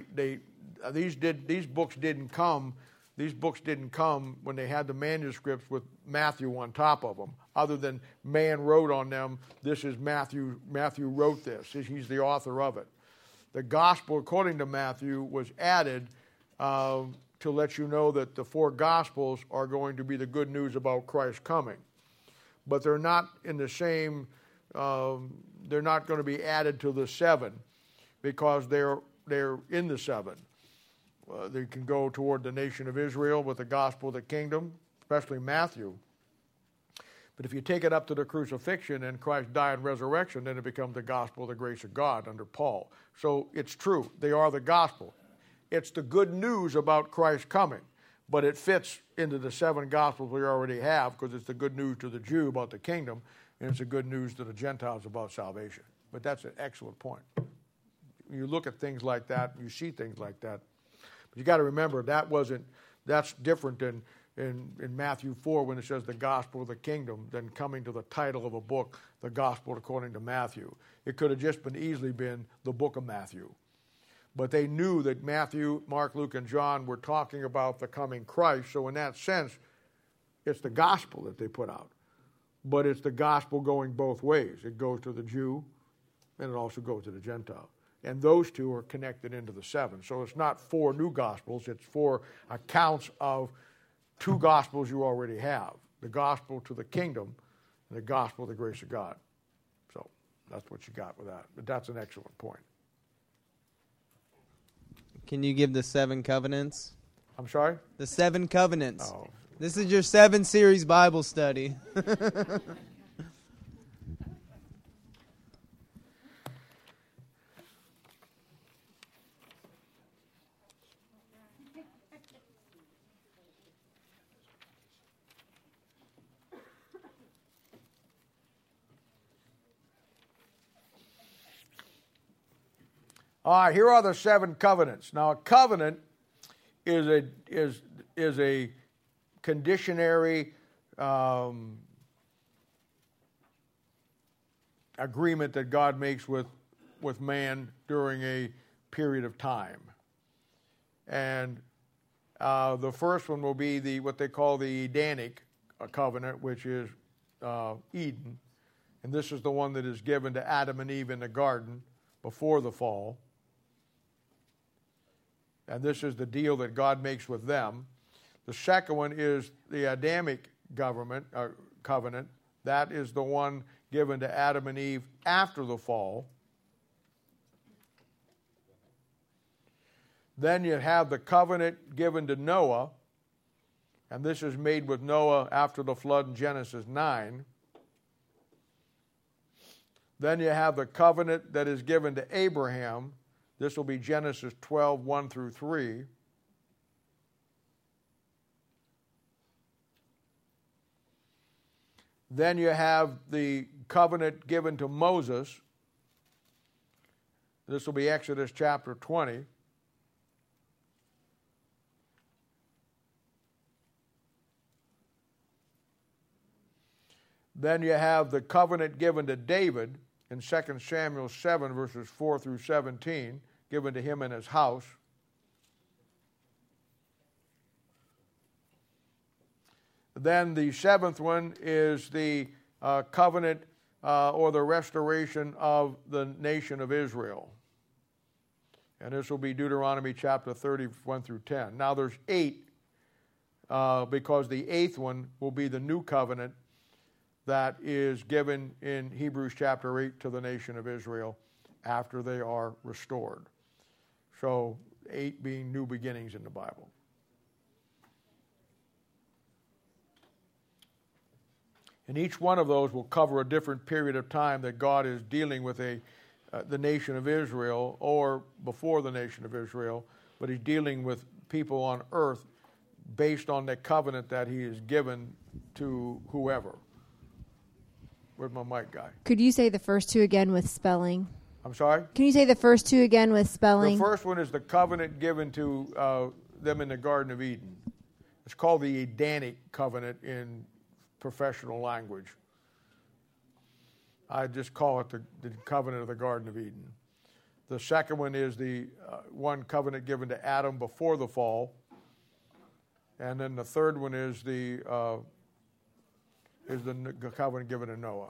books didn't come. These books didn't come when they had the manuscripts with Matthew on top of them, other than man wrote on them, this is Matthew. Matthew wrote this. He's the author of it. The gospel according to Matthew was added to let you know that the 4 gospels are going to be the good news about Christ coming. But they're not in the same, they're not going to be added to the 7 because they're in the 7. They can go toward the nation of Israel with the gospel of the kingdom, especially Matthew. But if you take it up to the crucifixion and Christ died and resurrection, then it becomes the gospel of the grace of God under Paul. So it's true. They are the gospel. It's the good news about Christ coming. But it fits into the 7 gospels we already have because it's the good news to the Jew about the kingdom, and it's the good news to the Gentiles about salvation. But that's an excellent point. You look at things like that, you see things like that. But you got to remember that's different than in Matthew 4 when it says the gospel of the kingdom than coming to the title of a book, the gospel according to Matthew. It could have just easily been the book of Matthew. But they knew that Matthew, Mark, Luke, and John were talking about the coming Christ. So in that sense, it's the gospel that they put out. But it's the gospel going both ways. It goes to the Jew, and it also goes to the Gentile. And those 2 are connected into the 7. So it's not 4 new gospels. It's 4 accounts of 2 gospels you already have. The gospel to the kingdom and the gospel of the grace of God. So that's what you got with that. But that's an excellent point. Can you give the 7 covenants? I'm sorry? The 7 covenants. Oh. This is your 7 series Bible study. All right, here are the 7 covenants. Now, a covenant is a conditionary agreement that God makes with man during a period of time. And the first one will be what they call the Edenic covenant, which is Eden. And this is the one that is given to Adam and Eve in the garden before the fall. And this is the deal that God makes with them. The second one is the Adamic covenant. That is the one given to Adam and Eve after the fall. Then you have the covenant given to Noah, and this is made with Noah after the flood in Genesis 9. Then you have the covenant that is given to Abraham. This will be Genesis 12, 1 through 3. Then you have the covenant given to Moses. This will be Exodus chapter 20. Then you have the covenant given to David in 2 Samuel 7, verses 4 through 17, given to him and his house. Then the 7th one is the covenant or the restoration of the nation of Israel. And this will be Deuteronomy chapter 30, 1 through 10. Now there's 8, because the 8th one will be the new covenant that is given in Hebrews chapter 8 to the nation of Israel after they are restored. So 8 being new beginnings in the Bible. And each one of those will cover a different period of time that God is dealing with a the nation of Israel or before the nation of Israel, but he's dealing with people on earth based on the covenant that he has given to whoever. Where's my mic guy? Could you say the first two again with spelling? I'm sorry? Can you say the first two again with spelling? The first one is the covenant given to them in the Garden of Eden. It's called the Edenic covenant in professional language. I just call it the covenant of the Garden of Eden. The second one is the one covenant given to Adam before the fall. And then the third one is the covenant given to Noah.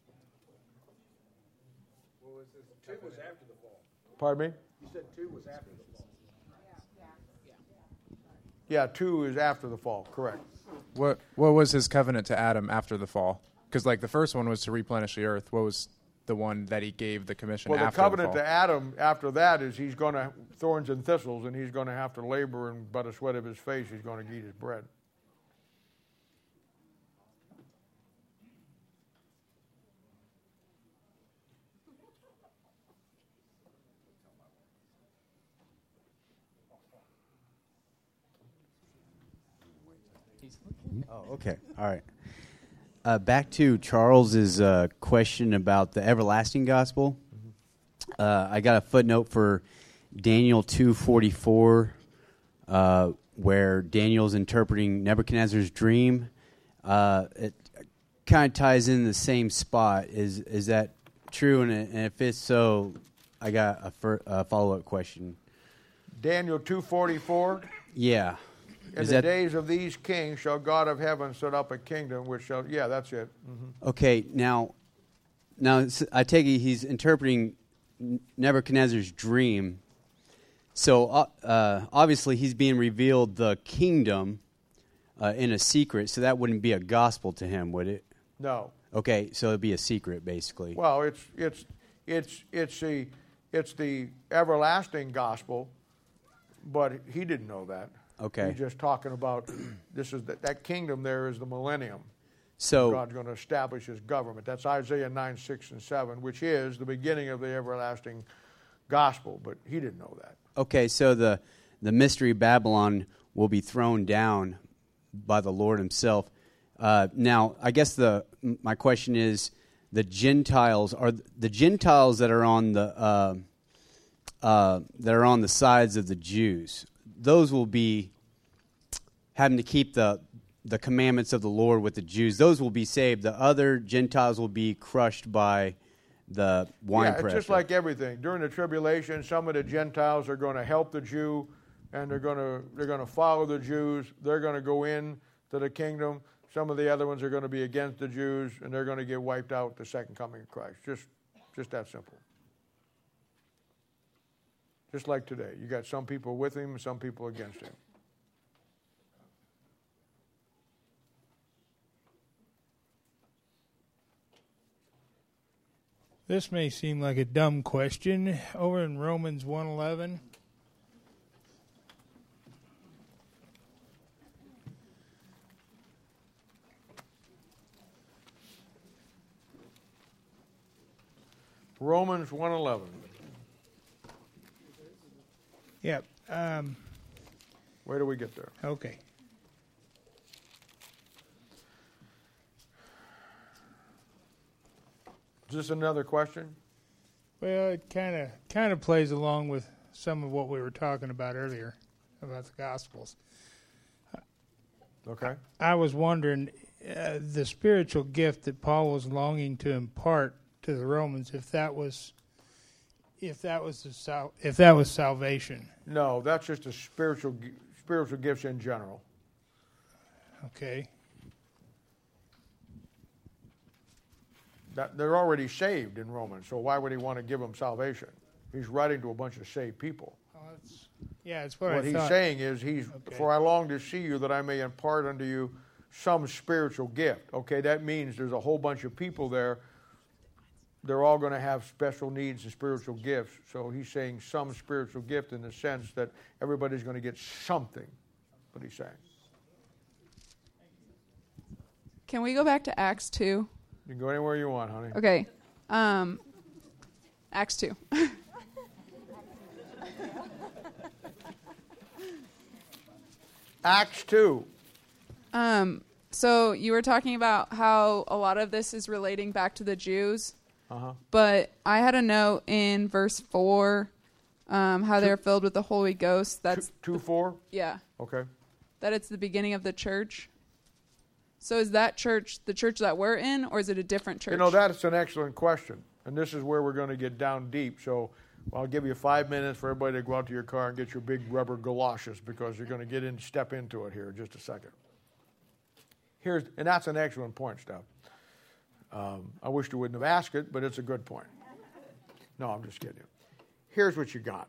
Two was after the fall. Pardon me? You said 2 was after the fall. Yeah, 2 is after the fall, correct. What was his covenant to Adam after the fall? Because like the first one was to replenish the earth. What was the one that he gave the commission after the fall? Well, the covenant to Adam after that is he's going to thorns and thistles, and he's going to have to labor, and by the sweat of his face he's going to eat his bread. Oh, okay. All right. Back to Charles's question about the everlasting gospel. I got a footnote for Daniel 2:44, where Daniel's interpreting Nebuchadnezzar's dream. It kind of ties in the same spot. Is that true? And if it's so, I got a follow-up question. Daniel 2:44. Yeah. In the days of these kings shall God of heaven set up a kingdom which shall... Yeah, that's it. Mm-hmm. Okay, now I take it he's interpreting Nebuchadnezzar's dream. So obviously he's being revealed the kingdom in a secret, so that wouldn't be a gospel to him, would it? No. Okay, so it'd be a secret, basically. Well, it's the everlasting gospel, but he didn't know that. Okay. He's just talking about that kingdom there is the millennium. So God's going to establish his government. That's Isaiah 9, 6, and 7, which is the beginning of the everlasting gospel, but he didn't know that. Okay, so the mystery Babylon will be thrown down by the Lord himself. Now, I guess my question is, the Gentiles that are on the sides of the Jews. Those will be having to keep the commandments of the Lord with the Jews. Those will be saved. The other Gentiles will be crushed by the wine pressure. It's just like everything. During the tribulation, some of the Gentiles are going to help the Jew, and they're going to follow the Jews. They're going to go in to the kingdom. Some of the other ones are going to be against the Jews, and they're going to get wiped out at the second coming of Christ. Just that simple. Just like today. You got some people with him and some people against him. This may seem like a dumb question. Over in Romans 1:11, Romans 1:11. Yep. Where do we get there? Okay. Is this another question? Well, it kind of plays along with some of what we were talking about earlier about the Gospels. Okay. I was wondering the spiritual gift that Paul was longing to impart to the Romans, if that was salvation. No, that's just a spiritual gifts in general. Okay. That they're already saved in Romans, so why would he want to give them salvation? He's writing to a bunch of saved people. It's what I thought. What he's saying is, for I long to see you that I may impart unto you some spiritual gift. Okay, that means there's a whole bunch of people there. They're all going to have special needs and spiritual gifts. So he's saying some spiritual gift in the sense that everybody's going to get something. What he's saying. Can we go back to Acts 2? You can go anywhere you want, honey. Okay. Acts 2. Acts 2. So you were talking about how a lot of this is relating back to the Jews. But I had a note in verse 4, how they're filled with the Holy Ghost. That's 2:4? Yeah. Okay. That it's the beginning of the church. So is that church the church that we're in, or is it a different church? You know, that's an excellent question. And this is where we're going to get down deep. So I'll give you 5 minutes for everybody to go out to your car and get your big rubber galoshes, because you're going to step into it here in just a second. And that's an excellent point, Steph. I wish you wouldn't have asked it, but it's a good point. No, I'm just kidding you. Here's what you got.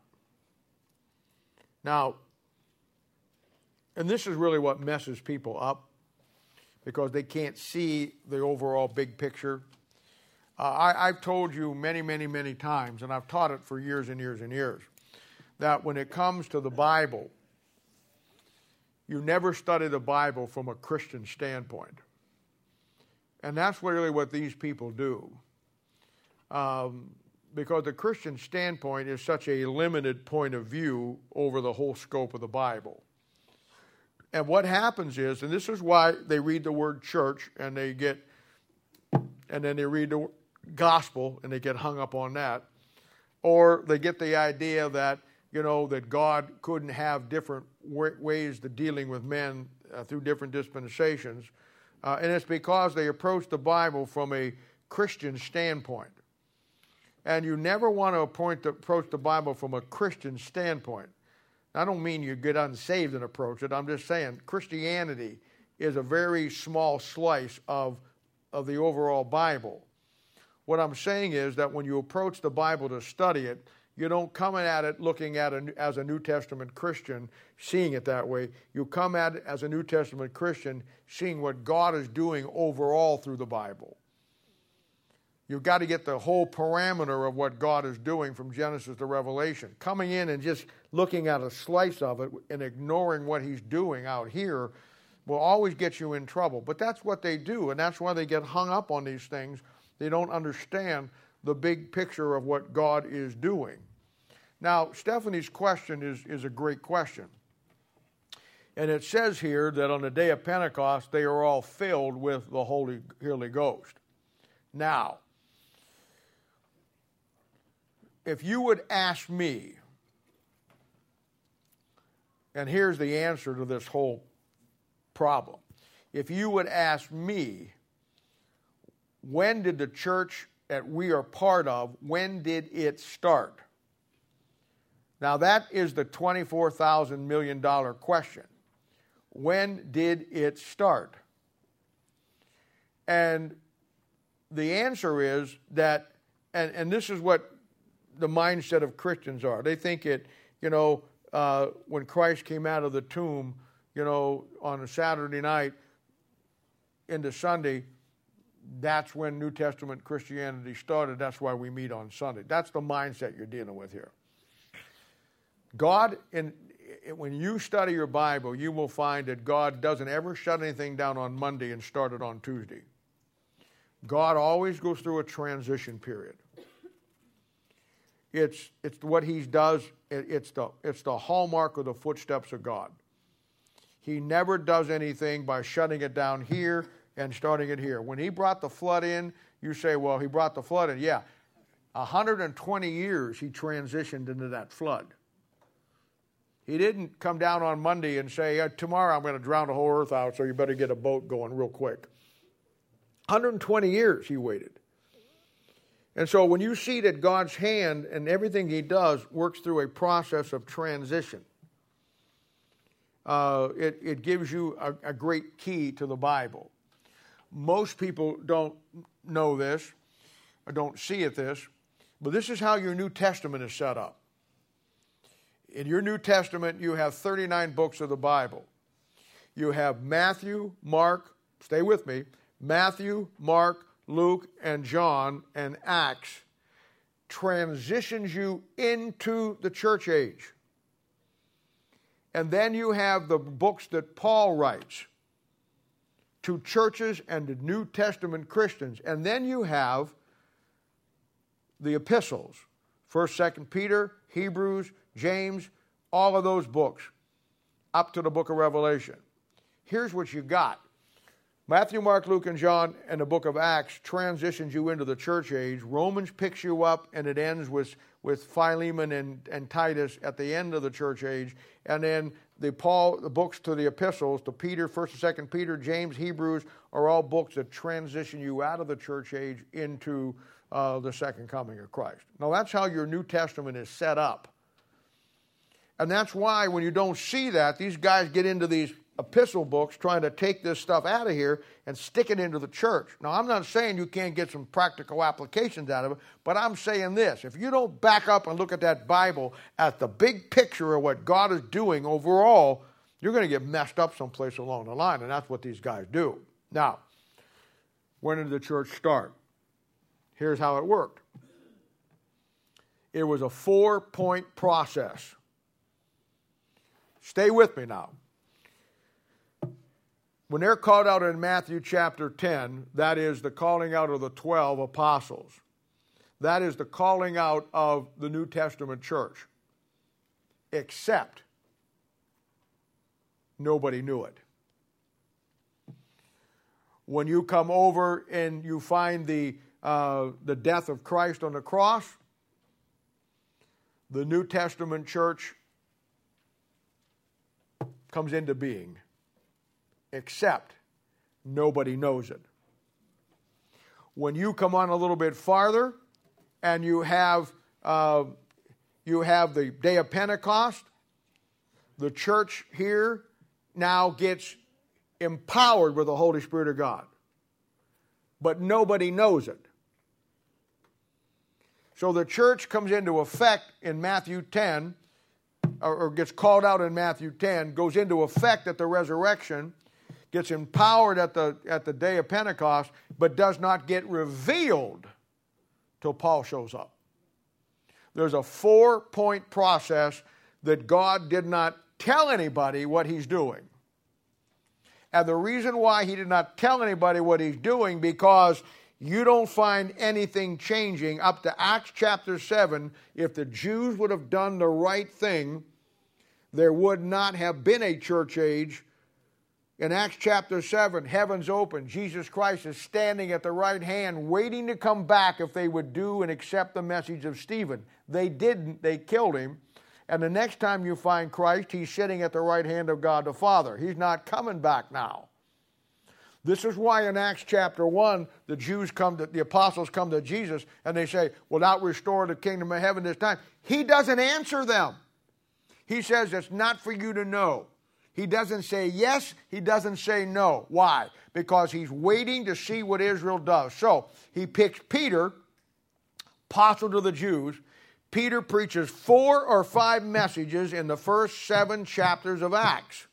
Now, and this is really what messes people up, because they can't see the overall big picture. I've told you many, many, many times, and I've taught it for years and years and years, that when it comes to the Bible, you never study the Bible from a Christian standpoint. And that's really what these people do. Because the Christian standpoint is such a limited point of view over the whole scope of the Bible. And what happens is, and this is why they read the word church and then they read the gospel and they get hung up on that. Or they get the idea that, that God couldn't have different ways to dealing with men through different dispensations. And it's because they approach the Bible from a Christian standpoint. And you never want to approach the Bible from a Christian standpoint. I don't mean you get unsaved and approach it. I'm just saying Christianity is a very small slice of the overall Bible. What I'm saying is that when you approach the Bible to study it, you don't come at it looking at it as a New Testament Christian, seeing it that way. You come at it as a New Testament Christian, seeing what God is doing overall through the Bible. You've got to get the whole parameter of what God is doing from Genesis to Revelation. Coming in and just looking at a slice of it and ignoring what he's doing out here will always get you in trouble. But that's what they do, and that's why they get hung up on these things. They don't understand the big picture of what God is doing. Now, Stephanie's question is a great question. And it says here that on the day of Pentecost, they are all filled with the Holy Ghost. Now, if you would ask me, and here's the answer to this whole problem. If you would ask me, when did the church that we are part of, when did it start? Now that is the $24,000 million question. When did it start? And the answer is that, and this is what the mindset of Christians are. They think it, when Christ came out of the tomb, on a Saturday night into Sunday, that's when New Testament Christianity started. That's why we meet on Sunday. That's the mindset you're dealing with here. God, when you study your Bible, you will find that God doesn't ever shut anything down on Monday and start it on Tuesday. God always goes through a transition period. It's what he does. It's the hallmark of the footsteps of God. He never does anything by shutting it down here and starting it here. When he brought the flood in, you say, well, he brought the flood in. Yeah, 120 years he transitioned into that flood. He didn't come down on Monday and say, tomorrow I'm going to drown the whole earth out, so you better get a boat going real quick. 120 years he waited. And so when you see that God's hand and everything he does works through a process of transition, it gives you a great key to the Bible. Most people don't know this, or don't see it this, but this is how your New Testament is set up. In your New Testament, you have 39 books of the Bible. You have Matthew, Mark, stay with me, Matthew, Mark, Luke, and John, and Acts transitions you into the church age. And then you have the books that Paul writes to churches and to New Testament Christians. And then you have the epistles, 1st, 2nd Peter, Hebrews, James, all of those books, up to the book of Revelation. Here's what you got. Matthew, Mark, Luke, and John, and the book of Acts transitions you into the church age. Romans picks you up, and it ends with Philemon and Titus at the end of the church age. And then the books to the epistles, to Peter, 1st and 2nd Peter, James, Hebrews, are all books that transition you out of the church age into the second coming of Christ. Now, that's how your New Testament is set up. And that's why when you don't see that, these guys get into these epistle books trying to take this stuff out of here and stick it into the church. Now, I'm not saying you can't get some practical applications out of it, but I'm saying this. If you don't back up and look at that Bible at the big picture of what God is doing overall, you're going to get messed up someplace along the line, and that's what these guys do. Now, when did the church start? Here's how it worked. It was a 4-point process. Stay with me now. When they're called out in Matthew chapter 10, that is the calling out of the 12 apostles. That is the calling out of the New Testament church. Except nobody knew it. When you come over and you find the death of Christ on the cross, the New Testament church comes into being. Except nobody knows it. When you come on a little bit farther and you have the day of Pentecost, the church here now gets empowered with the Holy Spirit of God. But nobody knows it. So the church comes into effect in Matthew 10, or gets called out in Matthew 10, goes into effect at the resurrection, gets empowered at the day of Pentecost, but does not get revealed till Paul shows up. There's a 4-point process that God did not tell anybody what he's doing. And the reason why he did not tell anybody what he's doing, because you don't find anything changing up to Acts chapter 7. If the Jews would have done the right thing, there would not have been a church age. In Acts chapter 7, heaven's open. Jesus Christ is standing at the right hand, waiting to come back if they would do and accept the message of Stephen. They didn't. They killed him. And the next time you find Christ, he's sitting at the right hand of God the Father. He's not coming back now. This is why in Acts chapter 1, the apostles come to Jesus and they say, "Will thou restore the kingdom of heaven this time?" He doesn't answer them. He says, "It's not for you to know." He doesn't say yes, he doesn't say no. Why? Because he's waiting to see what Israel does. So he picks Peter, apostle to the Jews. Peter preaches 4 or 5 messages in the first 7 chapters of Acts.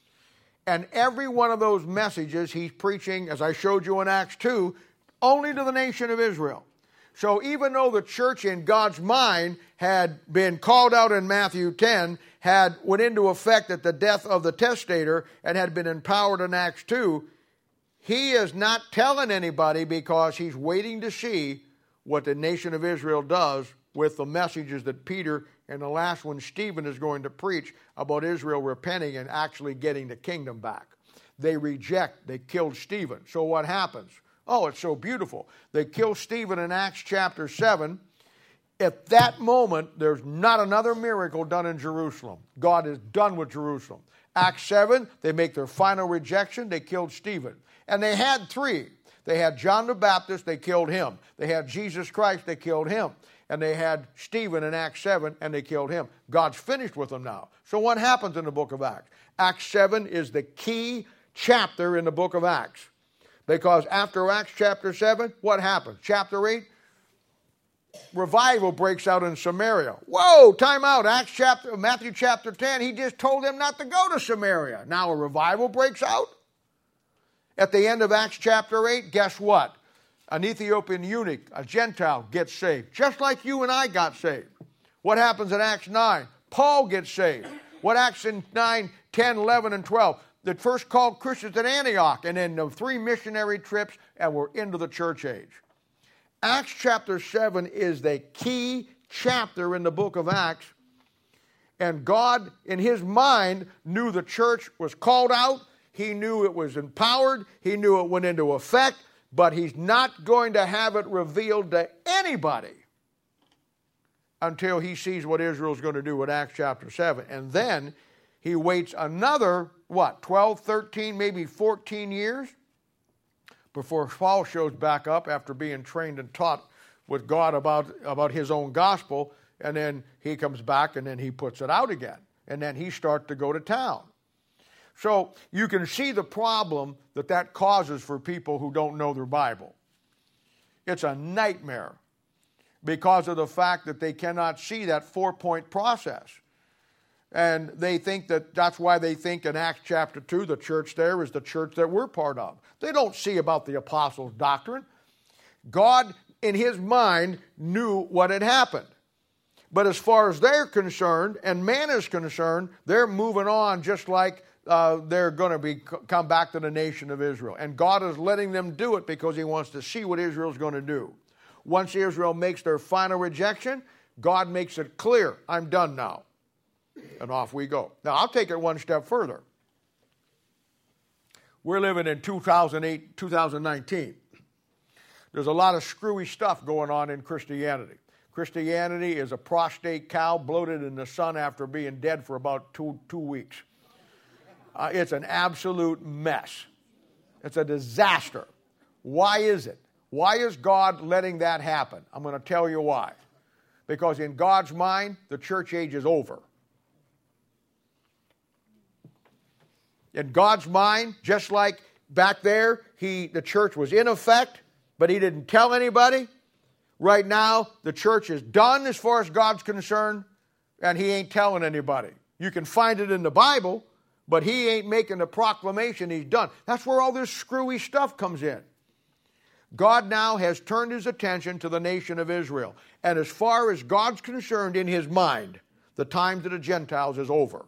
And every one of those messages he's preaching, as I showed you in Acts 2, only to the nation of Israel. So even though the church in God's mind had been called out in Matthew 10, went into effect at the death of the testator, and had been empowered in Acts 2, he is not telling anybody because he's waiting to see what the nation of Israel does with the messages that Peter and the last one, Stephen, is going to preach about Israel repenting and actually getting the kingdom back. They killed Stephen. So what happens? Oh, it's so beautiful. They kill Stephen in Acts chapter 7. At that moment, there's not another miracle done in Jerusalem. God is done with Jerusalem. Acts 7, they make their final rejection. They killed Stephen. And they had 3. They had John the Baptist, they killed him. They had Jesus Christ, they killed him. And they had Stephen in Acts 7, and they killed him. God's finished with them now. So what happens in the book of Acts? Acts 7 is the key chapter in the book of Acts. Because after Acts chapter 7, what happens? Chapter 8, revival breaks out in Samaria. Whoa, time out. Matthew chapter 10, he just told them not to go to Samaria. Now a revival breaks out. At the end of Acts chapter 8, guess what? An Ethiopian eunuch, a Gentile, gets saved. Just like you and I got saved. What happens in Acts 9? Paul gets saved. What Acts in 9, 10, 11, and 12? The first called Christians at Antioch, and then the 3 missionary trips, and we're into the church age. Acts chapter 7 is the key chapter in the book of Acts. And God, in his mind, knew the church was called out. He knew it was empowered. He knew it went into effect. But he's not going to have it revealed to anybody until he sees what Israel's going to do in Acts chapter 7. And then he waits another, 12, 13, maybe 14 years before Paul shows back up after being trained and taught with God about his own gospel. And then he comes back and then he puts it out again. And then he starts to go to town. So you can see the problem that causes for people who don't know their Bible. It's a nightmare because of the fact that they cannot see that 4-point process. And they think that's why they think in Acts chapter 2, the church there is the church that we're part of. They don't see about the apostles' doctrine. God, in his mind, knew what had happened. But as far as they're concerned, and man is concerned, they're moving on just like they're going to come back to the nation of Israel. And God is letting them do it because he wants to see what Israel's going to do. Once Israel makes their final rejection, God makes it clear, I'm done now. And off we go. Now, I'll take it one step further. We're living in 2008, 2019. There's a lot of screwy stuff going on in Christianity. Christianity is a prostrate cow bloated in the sun after being dead for about two weeks. It's an absolute mess. It's a disaster. Why is it? Why is God letting that happen? I'm going to tell you why. Because in God's mind, the church age is over. In God's mind, just like back there, the church was in effect, but he didn't tell anybody. Right now, the church is done as far as God's concerned, and he ain't telling anybody. You can find it in the Bible, but he ain't making the proclamation he's done. That's where all this screwy stuff comes in. God now has turned his attention to the nation of Israel. And as far as God's concerned in his mind, the times of the Gentiles is over.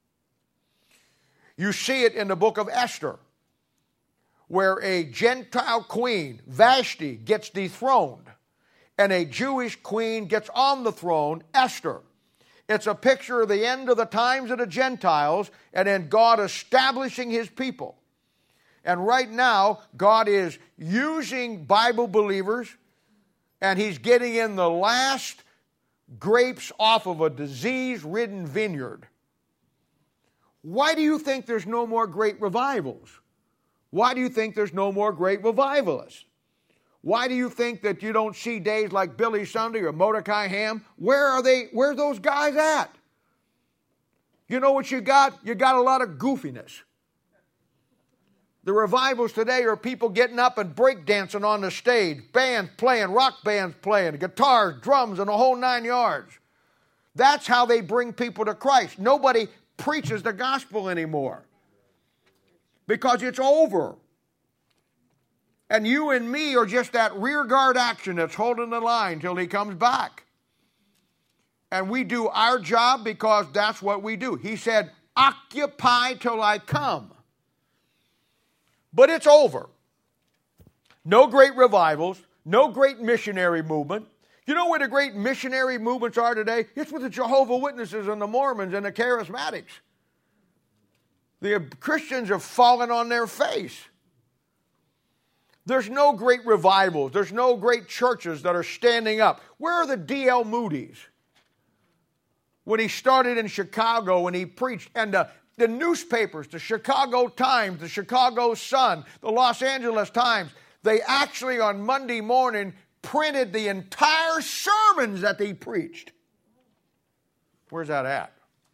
You see it in the book of Esther, where a Gentile queen, Vashti, gets dethroned, and a Jewish queen gets on the throne, Esther. It's a picture of the end of the times of the Gentiles, and then God establishing his people. And right now, God is using Bible believers, and he's getting in the last grapes off of a disease-ridden vineyard. Why do you think there's no more great revivals? Why do you think there's no more great revivalists? Why do you think that you don't see days like Billy Sunday or Mordecai Ham? Where are they? Where's those guys at? You know what you got? You got a lot of goofiness. The revivals today are people getting up and breakdancing on the stage, bands playing, rock bands playing, guitars, drums, and the whole 9 yards. That's how they bring people to Christ. Nobody preaches the gospel anymore because it's over. And you and me are just that rear guard action that's holding the line till he comes back. And we do our job because that's what we do. He said, occupy till I come. But it's over. No great revivals, no great missionary movement. You know where the great missionary movements are today? It's with the Jehovah's Witnesses and the Mormons and the Charismatics. The Christians have fallen on their face. There's no great revivals. There's no great churches that are standing up. Where are the D.L. Moody's? When he started in Chicago, when he preached, and the newspapers, the Chicago Times, the Chicago Sun, the Los Angeles Times, they actually on Monday morning printed the entire sermons that he preached. Where's that at?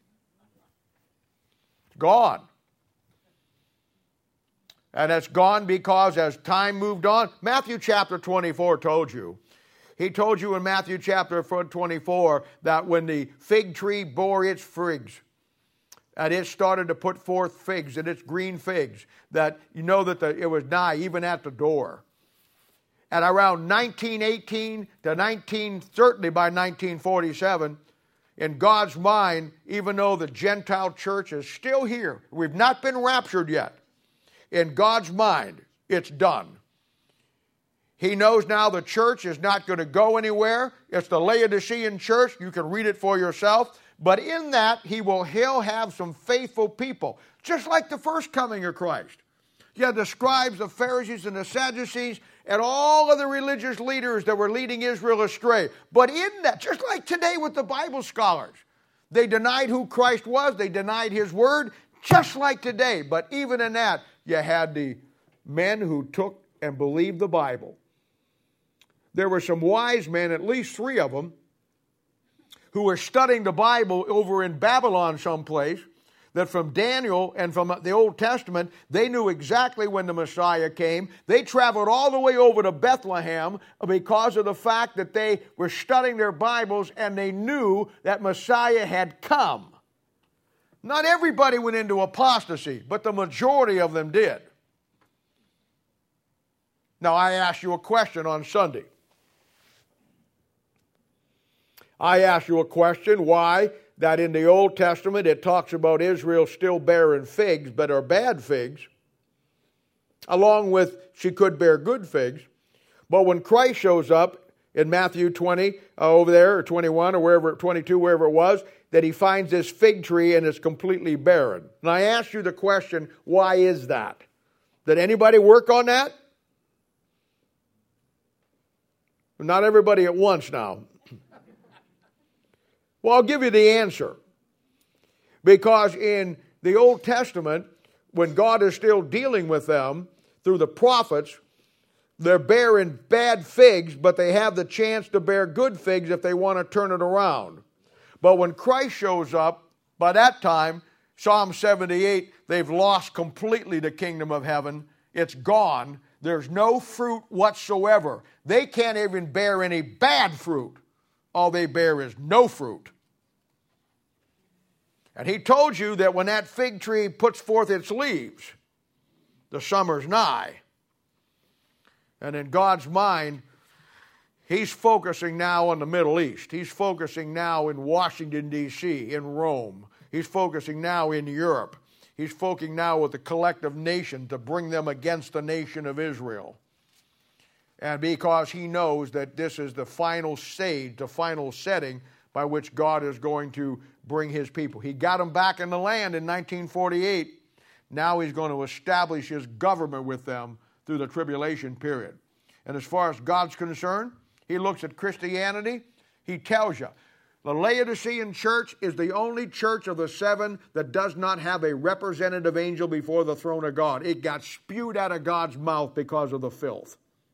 Gone. And it's gone because as time moved on, Matthew chapter 24 told you. He told you in Matthew chapter 24 that when the fig tree bore its figs, and it started to put forth figs, and its green figs, that you know that it was nigh, even at the door. And around 1918 to certainly by 1947, in God's mind, even though the Gentile church is still here, we've not been raptured yet, in God's mind, it's done. He knows now the church is not going to go anywhere. It's the Laodicean church. You can read it for yourself. But in that, he'll have some faithful people, just like the first coming of Christ. You had the scribes, the Pharisees, and the Sadducees, and all of the religious leaders that were leading Israel astray. But in that, just like today with the Bible scholars, they denied who Christ was. They denied his word, just like today. But even in that, you had the men who took and believed the Bible. There were some wise men, at least 3 of them, who were studying the Bible over in Babylon someplace, that from Daniel and from the Old Testament, they knew exactly when the Messiah came. They traveled all the way over to Bethlehem because of the fact that they were studying their Bibles and they knew that Messiah had come. Not everybody went into apostasy, but the majority of them did. Now, I asked you a question on Sunday. I asked you a question, why that in the Old Testament it talks about Israel still bearing figs, but are bad figs, along with she could bear good figs. But when Christ shows up in Matthew 20 over there, or 21, or wherever, 22, wherever it was, that he finds this fig tree and it's completely barren. And I asked you the question, why is that? Did anybody work on that? Not everybody at once now. Well, I'll give you the answer. Because in the Old Testament, when God is still dealing with them through the prophets, they're bearing bad figs, but they have the chance to bear good figs if they want to turn it around. But when Christ shows up, by that time, Psalm 78, they've lost completely the kingdom of heaven. It's gone. There's no fruit whatsoever. They can't even bear any bad fruit. All they bear is no fruit. And he told you that when that fig tree puts forth its leaves, the summer's nigh. And in God's mind, he's focusing now on the Middle East. He's focusing now in Washington, D.C., in Rome. He's focusing now in Europe. He's focusing now with the collective nation to bring them against the nation of Israel. And because he knows that this is the final stage, the final setting by which God is going to bring his people. He got them back in the land in 1948. Now he's going to establish his government with them through the tribulation period. And as far as God's concerned, he looks at Christianity. He tells you, the Laodicean church is the only church of the 7 that does not have a representative angel before the throne of God. It got spewed out of God's mouth because of the filth.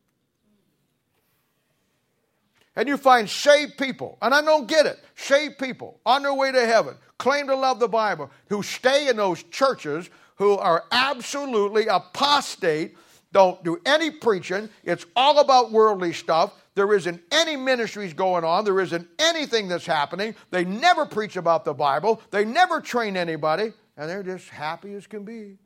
And you find saved people, and I don't get it, saved people on their way to heaven, claim to love the Bible, who stay in those churches, who are absolutely apostate, don't do any preaching. It's all about worldly stuff. There isn't any ministries going on. There isn't anything that's happening. They never preach about the Bible. They never train anybody, and they're just happy as can be.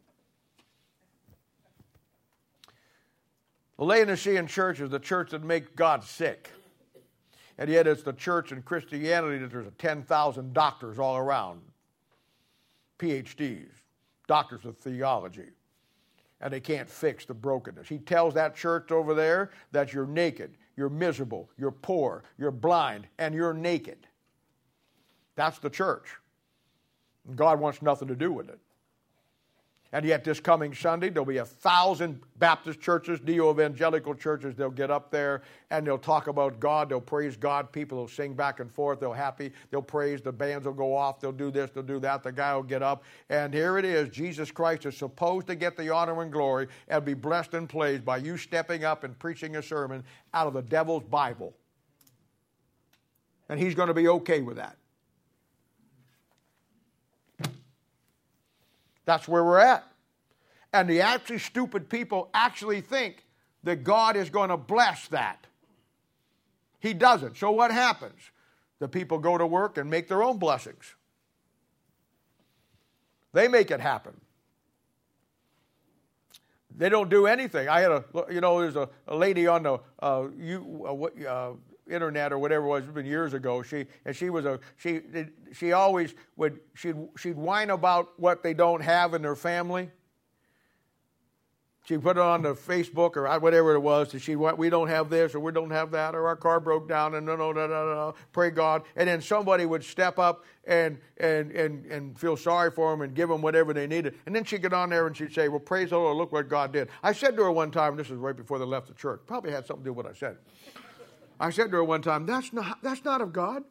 The Laodicean church is the church that makes God sick. And yet it's the church in Christianity that there's 10,000 doctors all around. PhDs, doctors of theology. And they can't fix the brokenness. He tells that church over there that you're naked, you're miserable, you're poor, you're blind, and you're naked. That's the church. And God wants nothing to do with it. And yet this coming Sunday, there'll be 1,000 Baptist churches, neo-evangelical churches. They'll get up there and they'll talk about God. They'll praise God. People will sing back and forth. They'll happy. They'll praise. The bands will go off. They'll do this. They'll do that. The guy will get up. And here it is. Jesus Christ is supposed to get the honor and glory and be blessed and praised by you stepping up and preaching a sermon out of the devil's Bible. And he's going to be okay with that. That's where we're at. And the actually stupid people actually think that God is going to bless that. He doesn't. So what happens? The people go to work and make their own blessings. They make it happen. They don't do anything. I had there's a lady on the internet or whatever it was, it's been years ago. She'd whine about what they don't have in their family. She put it on the Facebook or whatever it was. And we don't have this or we don't have that or our car broke down and no. Pray God. And then somebody would step up and feel sorry for them and give them whatever they needed. And then she'd get on there and she'd say, well, praise the Lord, look what God did. I said to her one time, this was right before they left the church. Probably had something to do with what I said. I said to her one time, that's not of God.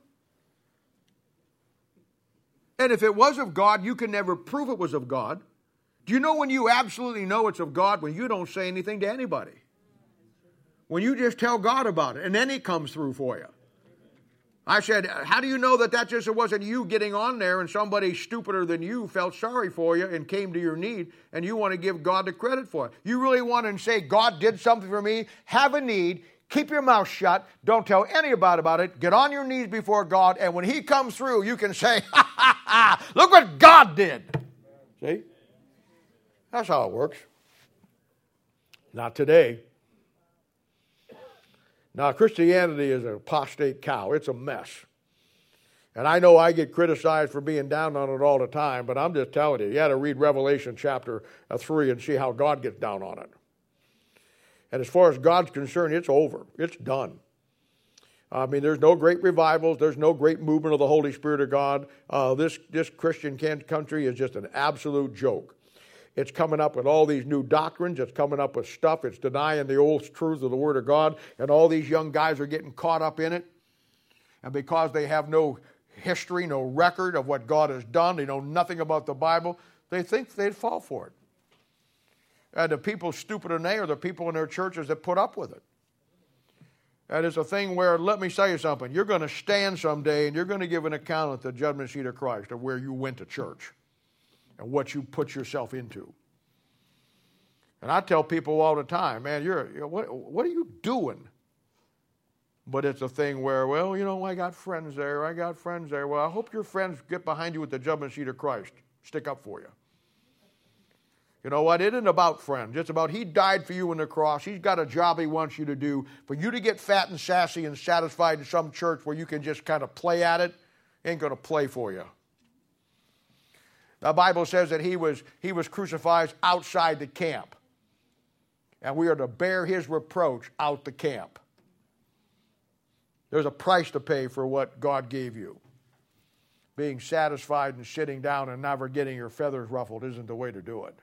And if it was of God, you can never prove it was of God. Do you know when you absolutely know it's of God? When you don't say anything to anybody. When you just tell God about it, and then He comes through for you. I said, how do you know that just wasn't you getting on there and somebody stupider than you felt sorry for you and came to your need, and you want to give God the credit for it? You really want to say, God did something for me, have a need, keep your mouth shut, don't tell anybody about it, get on your knees before God, and when He comes through, you can say, ha, ha, ha, look what God did. See? That's how it works. Not today. Now, Christianity is an apostate cow. It's a mess. And I know I get criticized for being down on it all the time, but I'm just telling you, you got to read Revelation chapter 3 and see how God gets down on it. And as far as God's concerned, it's over. It's done. I mean, there's no great revivals. There's no great movement of the Holy Spirit of God. This Christian country is just an absolute joke. It's coming up with all these new doctrines. It's coming up with stuff. It's denying the old truth of the Word of God. And all these young guys are getting caught up in it. And because they have no history, no record of what God has done, they know nothing about the Bible, they think they'd fall for it. And the people stupider than they are the people in their churches that put up with it. And it's a thing where, let me tell you something, you're going to stand someday and you're going to give an account at the judgment seat of Christ of where you went to church and what you put yourself into. And I tell people all the time, man, what are you doing? But it's a thing where, well, I got friends there. Well, I hope your friends get behind you at the judgment seat of Christ. Stick up for you. You know what? It isn't about friends. It's about He died for you on the cross. He's got a job He wants you to do. For you to get fat and sassy and satisfied in some church where you can just kind of play at it, ain't going to play for you. The Bible says that he was crucified outside the camp. And we are to bear His reproach out the camp. There's a price to pay for what God gave you. Being satisfied and sitting down and never getting your feathers ruffled isn't the way to do it.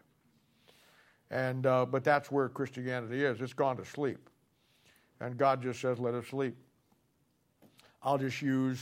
And but that's where Christianity is. It's gone to sleep. And God just says, let it sleep. I'll get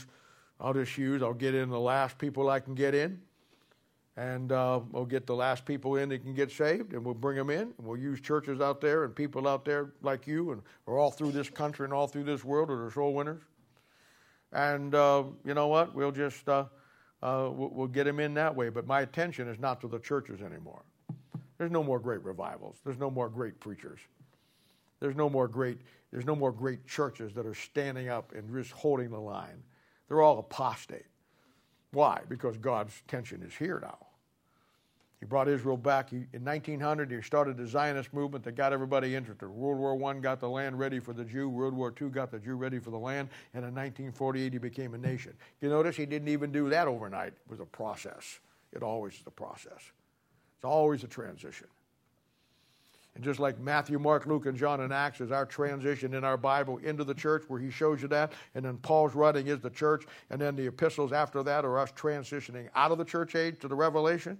in the last people I can get in. And we'll get the last people in that can get saved, and we'll bring them in. And we'll use churches out there and people out there like you, and we're all through this country and all through this world that are soul winners. And you know what? We'll just we'll get them in that way. But my attention is not to the churches anymore. There's no more great revivals. There's no more great preachers. There's no more great churches that are standing up and just holding the line. They're all apostate. Why? Because God's attention is here now. He brought Israel back. In 1900, he started the Zionist movement that got everybody interested. World War I got the land ready for the Jew. World War II got the Jew ready for the land. And in 1948, he became a nation. You notice he didn't even do that overnight. It was a process. It always is a process. It's always a transition. And just like Matthew, Mark, Luke, and John and Acts is our transition in our Bible into the church where he shows you that, and then Paul's writing is the church, and then the epistles after that are us transitioning out of the church age to the Revelation.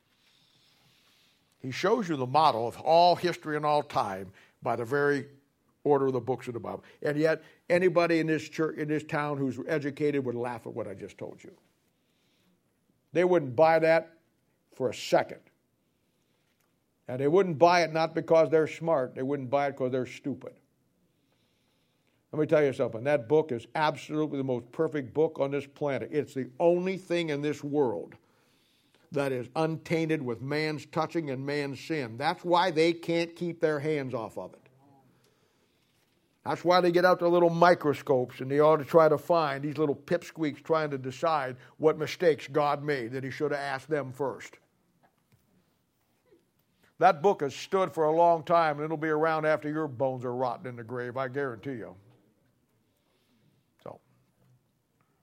He shows you the model of all history and all time by the very order of the books of the Bible. And yet, anybody in this church, in this town who's educated would laugh at what I just told you. They wouldn't buy that for a second. And they wouldn't buy it not because they're smart. They wouldn't buy it because they're stupid. Let me tell you something. That book is absolutely the most perfect book on this planet. It's the only thing in this world that is untainted with man's touching and man's sin. That's why they can't keep their hands off of it. That's why they get out their little microscopes and they ought to try to find these little pipsqueaks trying to decide what mistakes God made, that He should have asked them first. That book has stood for a long time, and it'll be around after your bones are rotting in the grave, I guarantee you. So,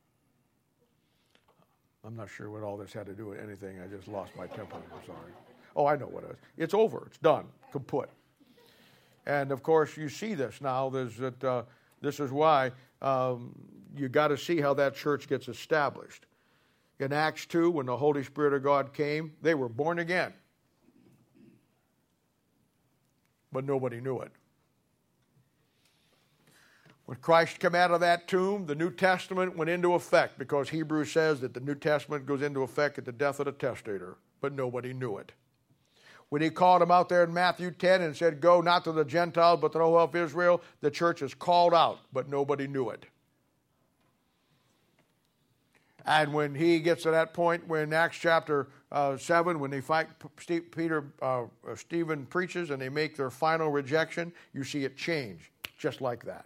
I'm not sure what all this had to do with anything. I just lost my temper. I'm sorry. Oh, I know what it is. It's over. It's done. Kaput. And, of course, you see this now. This is why you got to see how that church gets established. In Acts 2, when the Holy Spirit of God came, they were born again. But nobody knew it. When Christ came out of that tomb, the New Testament went into effect, because Hebrews says that the New Testament goes into effect at the death of the testator, but nobody knew it. When he called them out there in Matthew 10 and said, go not to the Gentiles, but to the whole of Israel, the church is called out, but nobody knew it. And when he gets to that point, when in Acts chapter 7, when they fight Stephen preaches and they make their final rejection, you see it change just like that.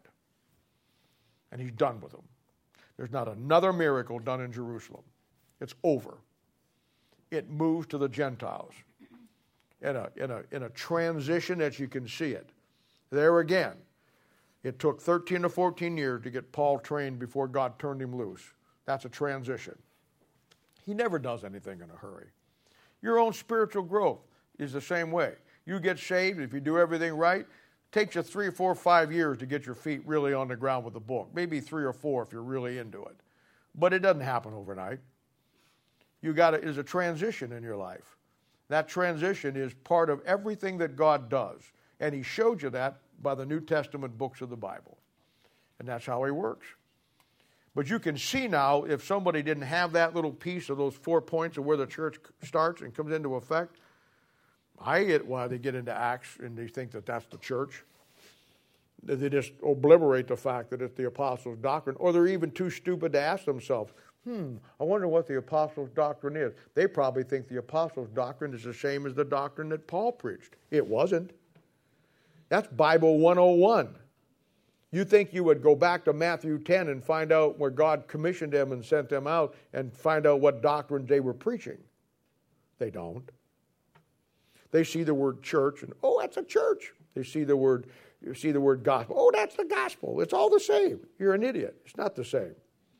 And he's done with them. There's not another miracle done in Jerusalem. It's over. It moves to the Gentiles in a transition that you can see it. There again, it took 13 to 14 years to get Paul trained before God turned him loose. That's a transition. He never does anything in a hurry. Your own spiritual growth is the same way. You get saved, if you do everything right, it takes you 3 or 4 or 5 years to get your feet really on the ground with the book. Maybe 3 or 4 if you're really into it. But it doesn't happen overnight. There's a transition in your life. That transition is part of everything that God does. And he showed you that by the New Testament books of the Bible. And that's how he works. But you can see now, if somebody didn't have that little piece of those 4 points of where the church starts and comes into effect, I get why they get into Acts and they think that that's the church. They just obliterate the fact that it's the apostles' doctrine, or they're even too stupid to ask themselves, I wonder what the apostles' doctrine is. They probably think the apostles' doctrine is the same as the doctrine that Paul preached. It wasn't. That's Bible 101. You think you would go back to Matthew 10 and find out where God commissioned them and sent them out and find out what doctrines they were preaching. They don't. They see the word church and, oh, that's a church. They see the word gospel. Oh, that's the gospel. It's all the same. You're an idiot. It's not the same.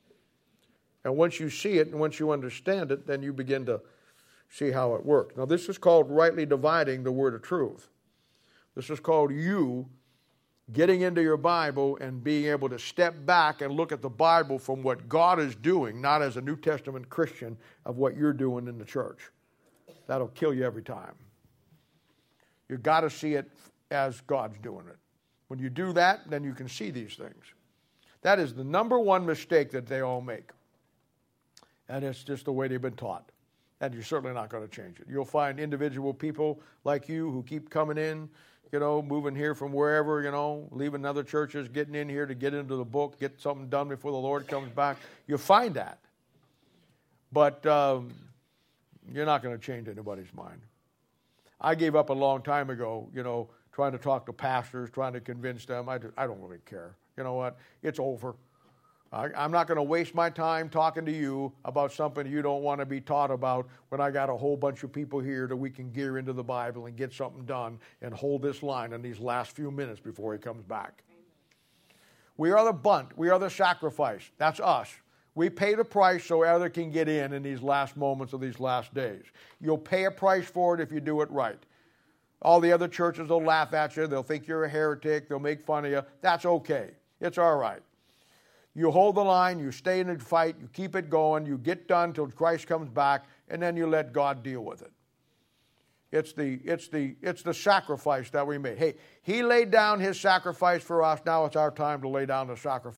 And once you see it and once you understand it, then you begin to see how it works. Now, this is called rightly dividing the word of truth. This is called you getting into your Bible and being able to step back and look at the Bible from what God is doing, not as a New Testament Christian of what you're doing in the church. That'll kill you every time. You've got to see it as God's doing it. When you do that, then you can see these things. That is the number one mistake that they all make. And it's just the way they've been taught. And you're certainly not going to change it. You'll find individual people like you who keep coming in, moving here from wherever, leaving other churches, getting in here to get into the book, get something done before the Lord comes back. You'll find that. But you're not going to change anybody's mind. I gave up a long time ago, trying to talk to pastors, trying to convince them. I don't really care. You know what? It's over. I'm not going to waste my time talking to you about something you don't want to be taught about when I got a whole bunch of people here that we can gear into the Bible and get something done and hold this line in these last few minutes before he comes back. We are the bunt. We are the sacrifice. That's us. We pay the price so others can get in these last moments of these last days. You'll pay a price for it if you do it right. All the other churches will laugh at you. They'll think you're a heretic. They'll make fun of you. That's okay. It's all right. You hold the line, you stay in the fight, you keep it going, you get done till Christ comes back, and then you let God deal with it. It's the sacrifice that we made. Hey, he laid down his sacrifice for us. Now it's our time to lay down the sacrifice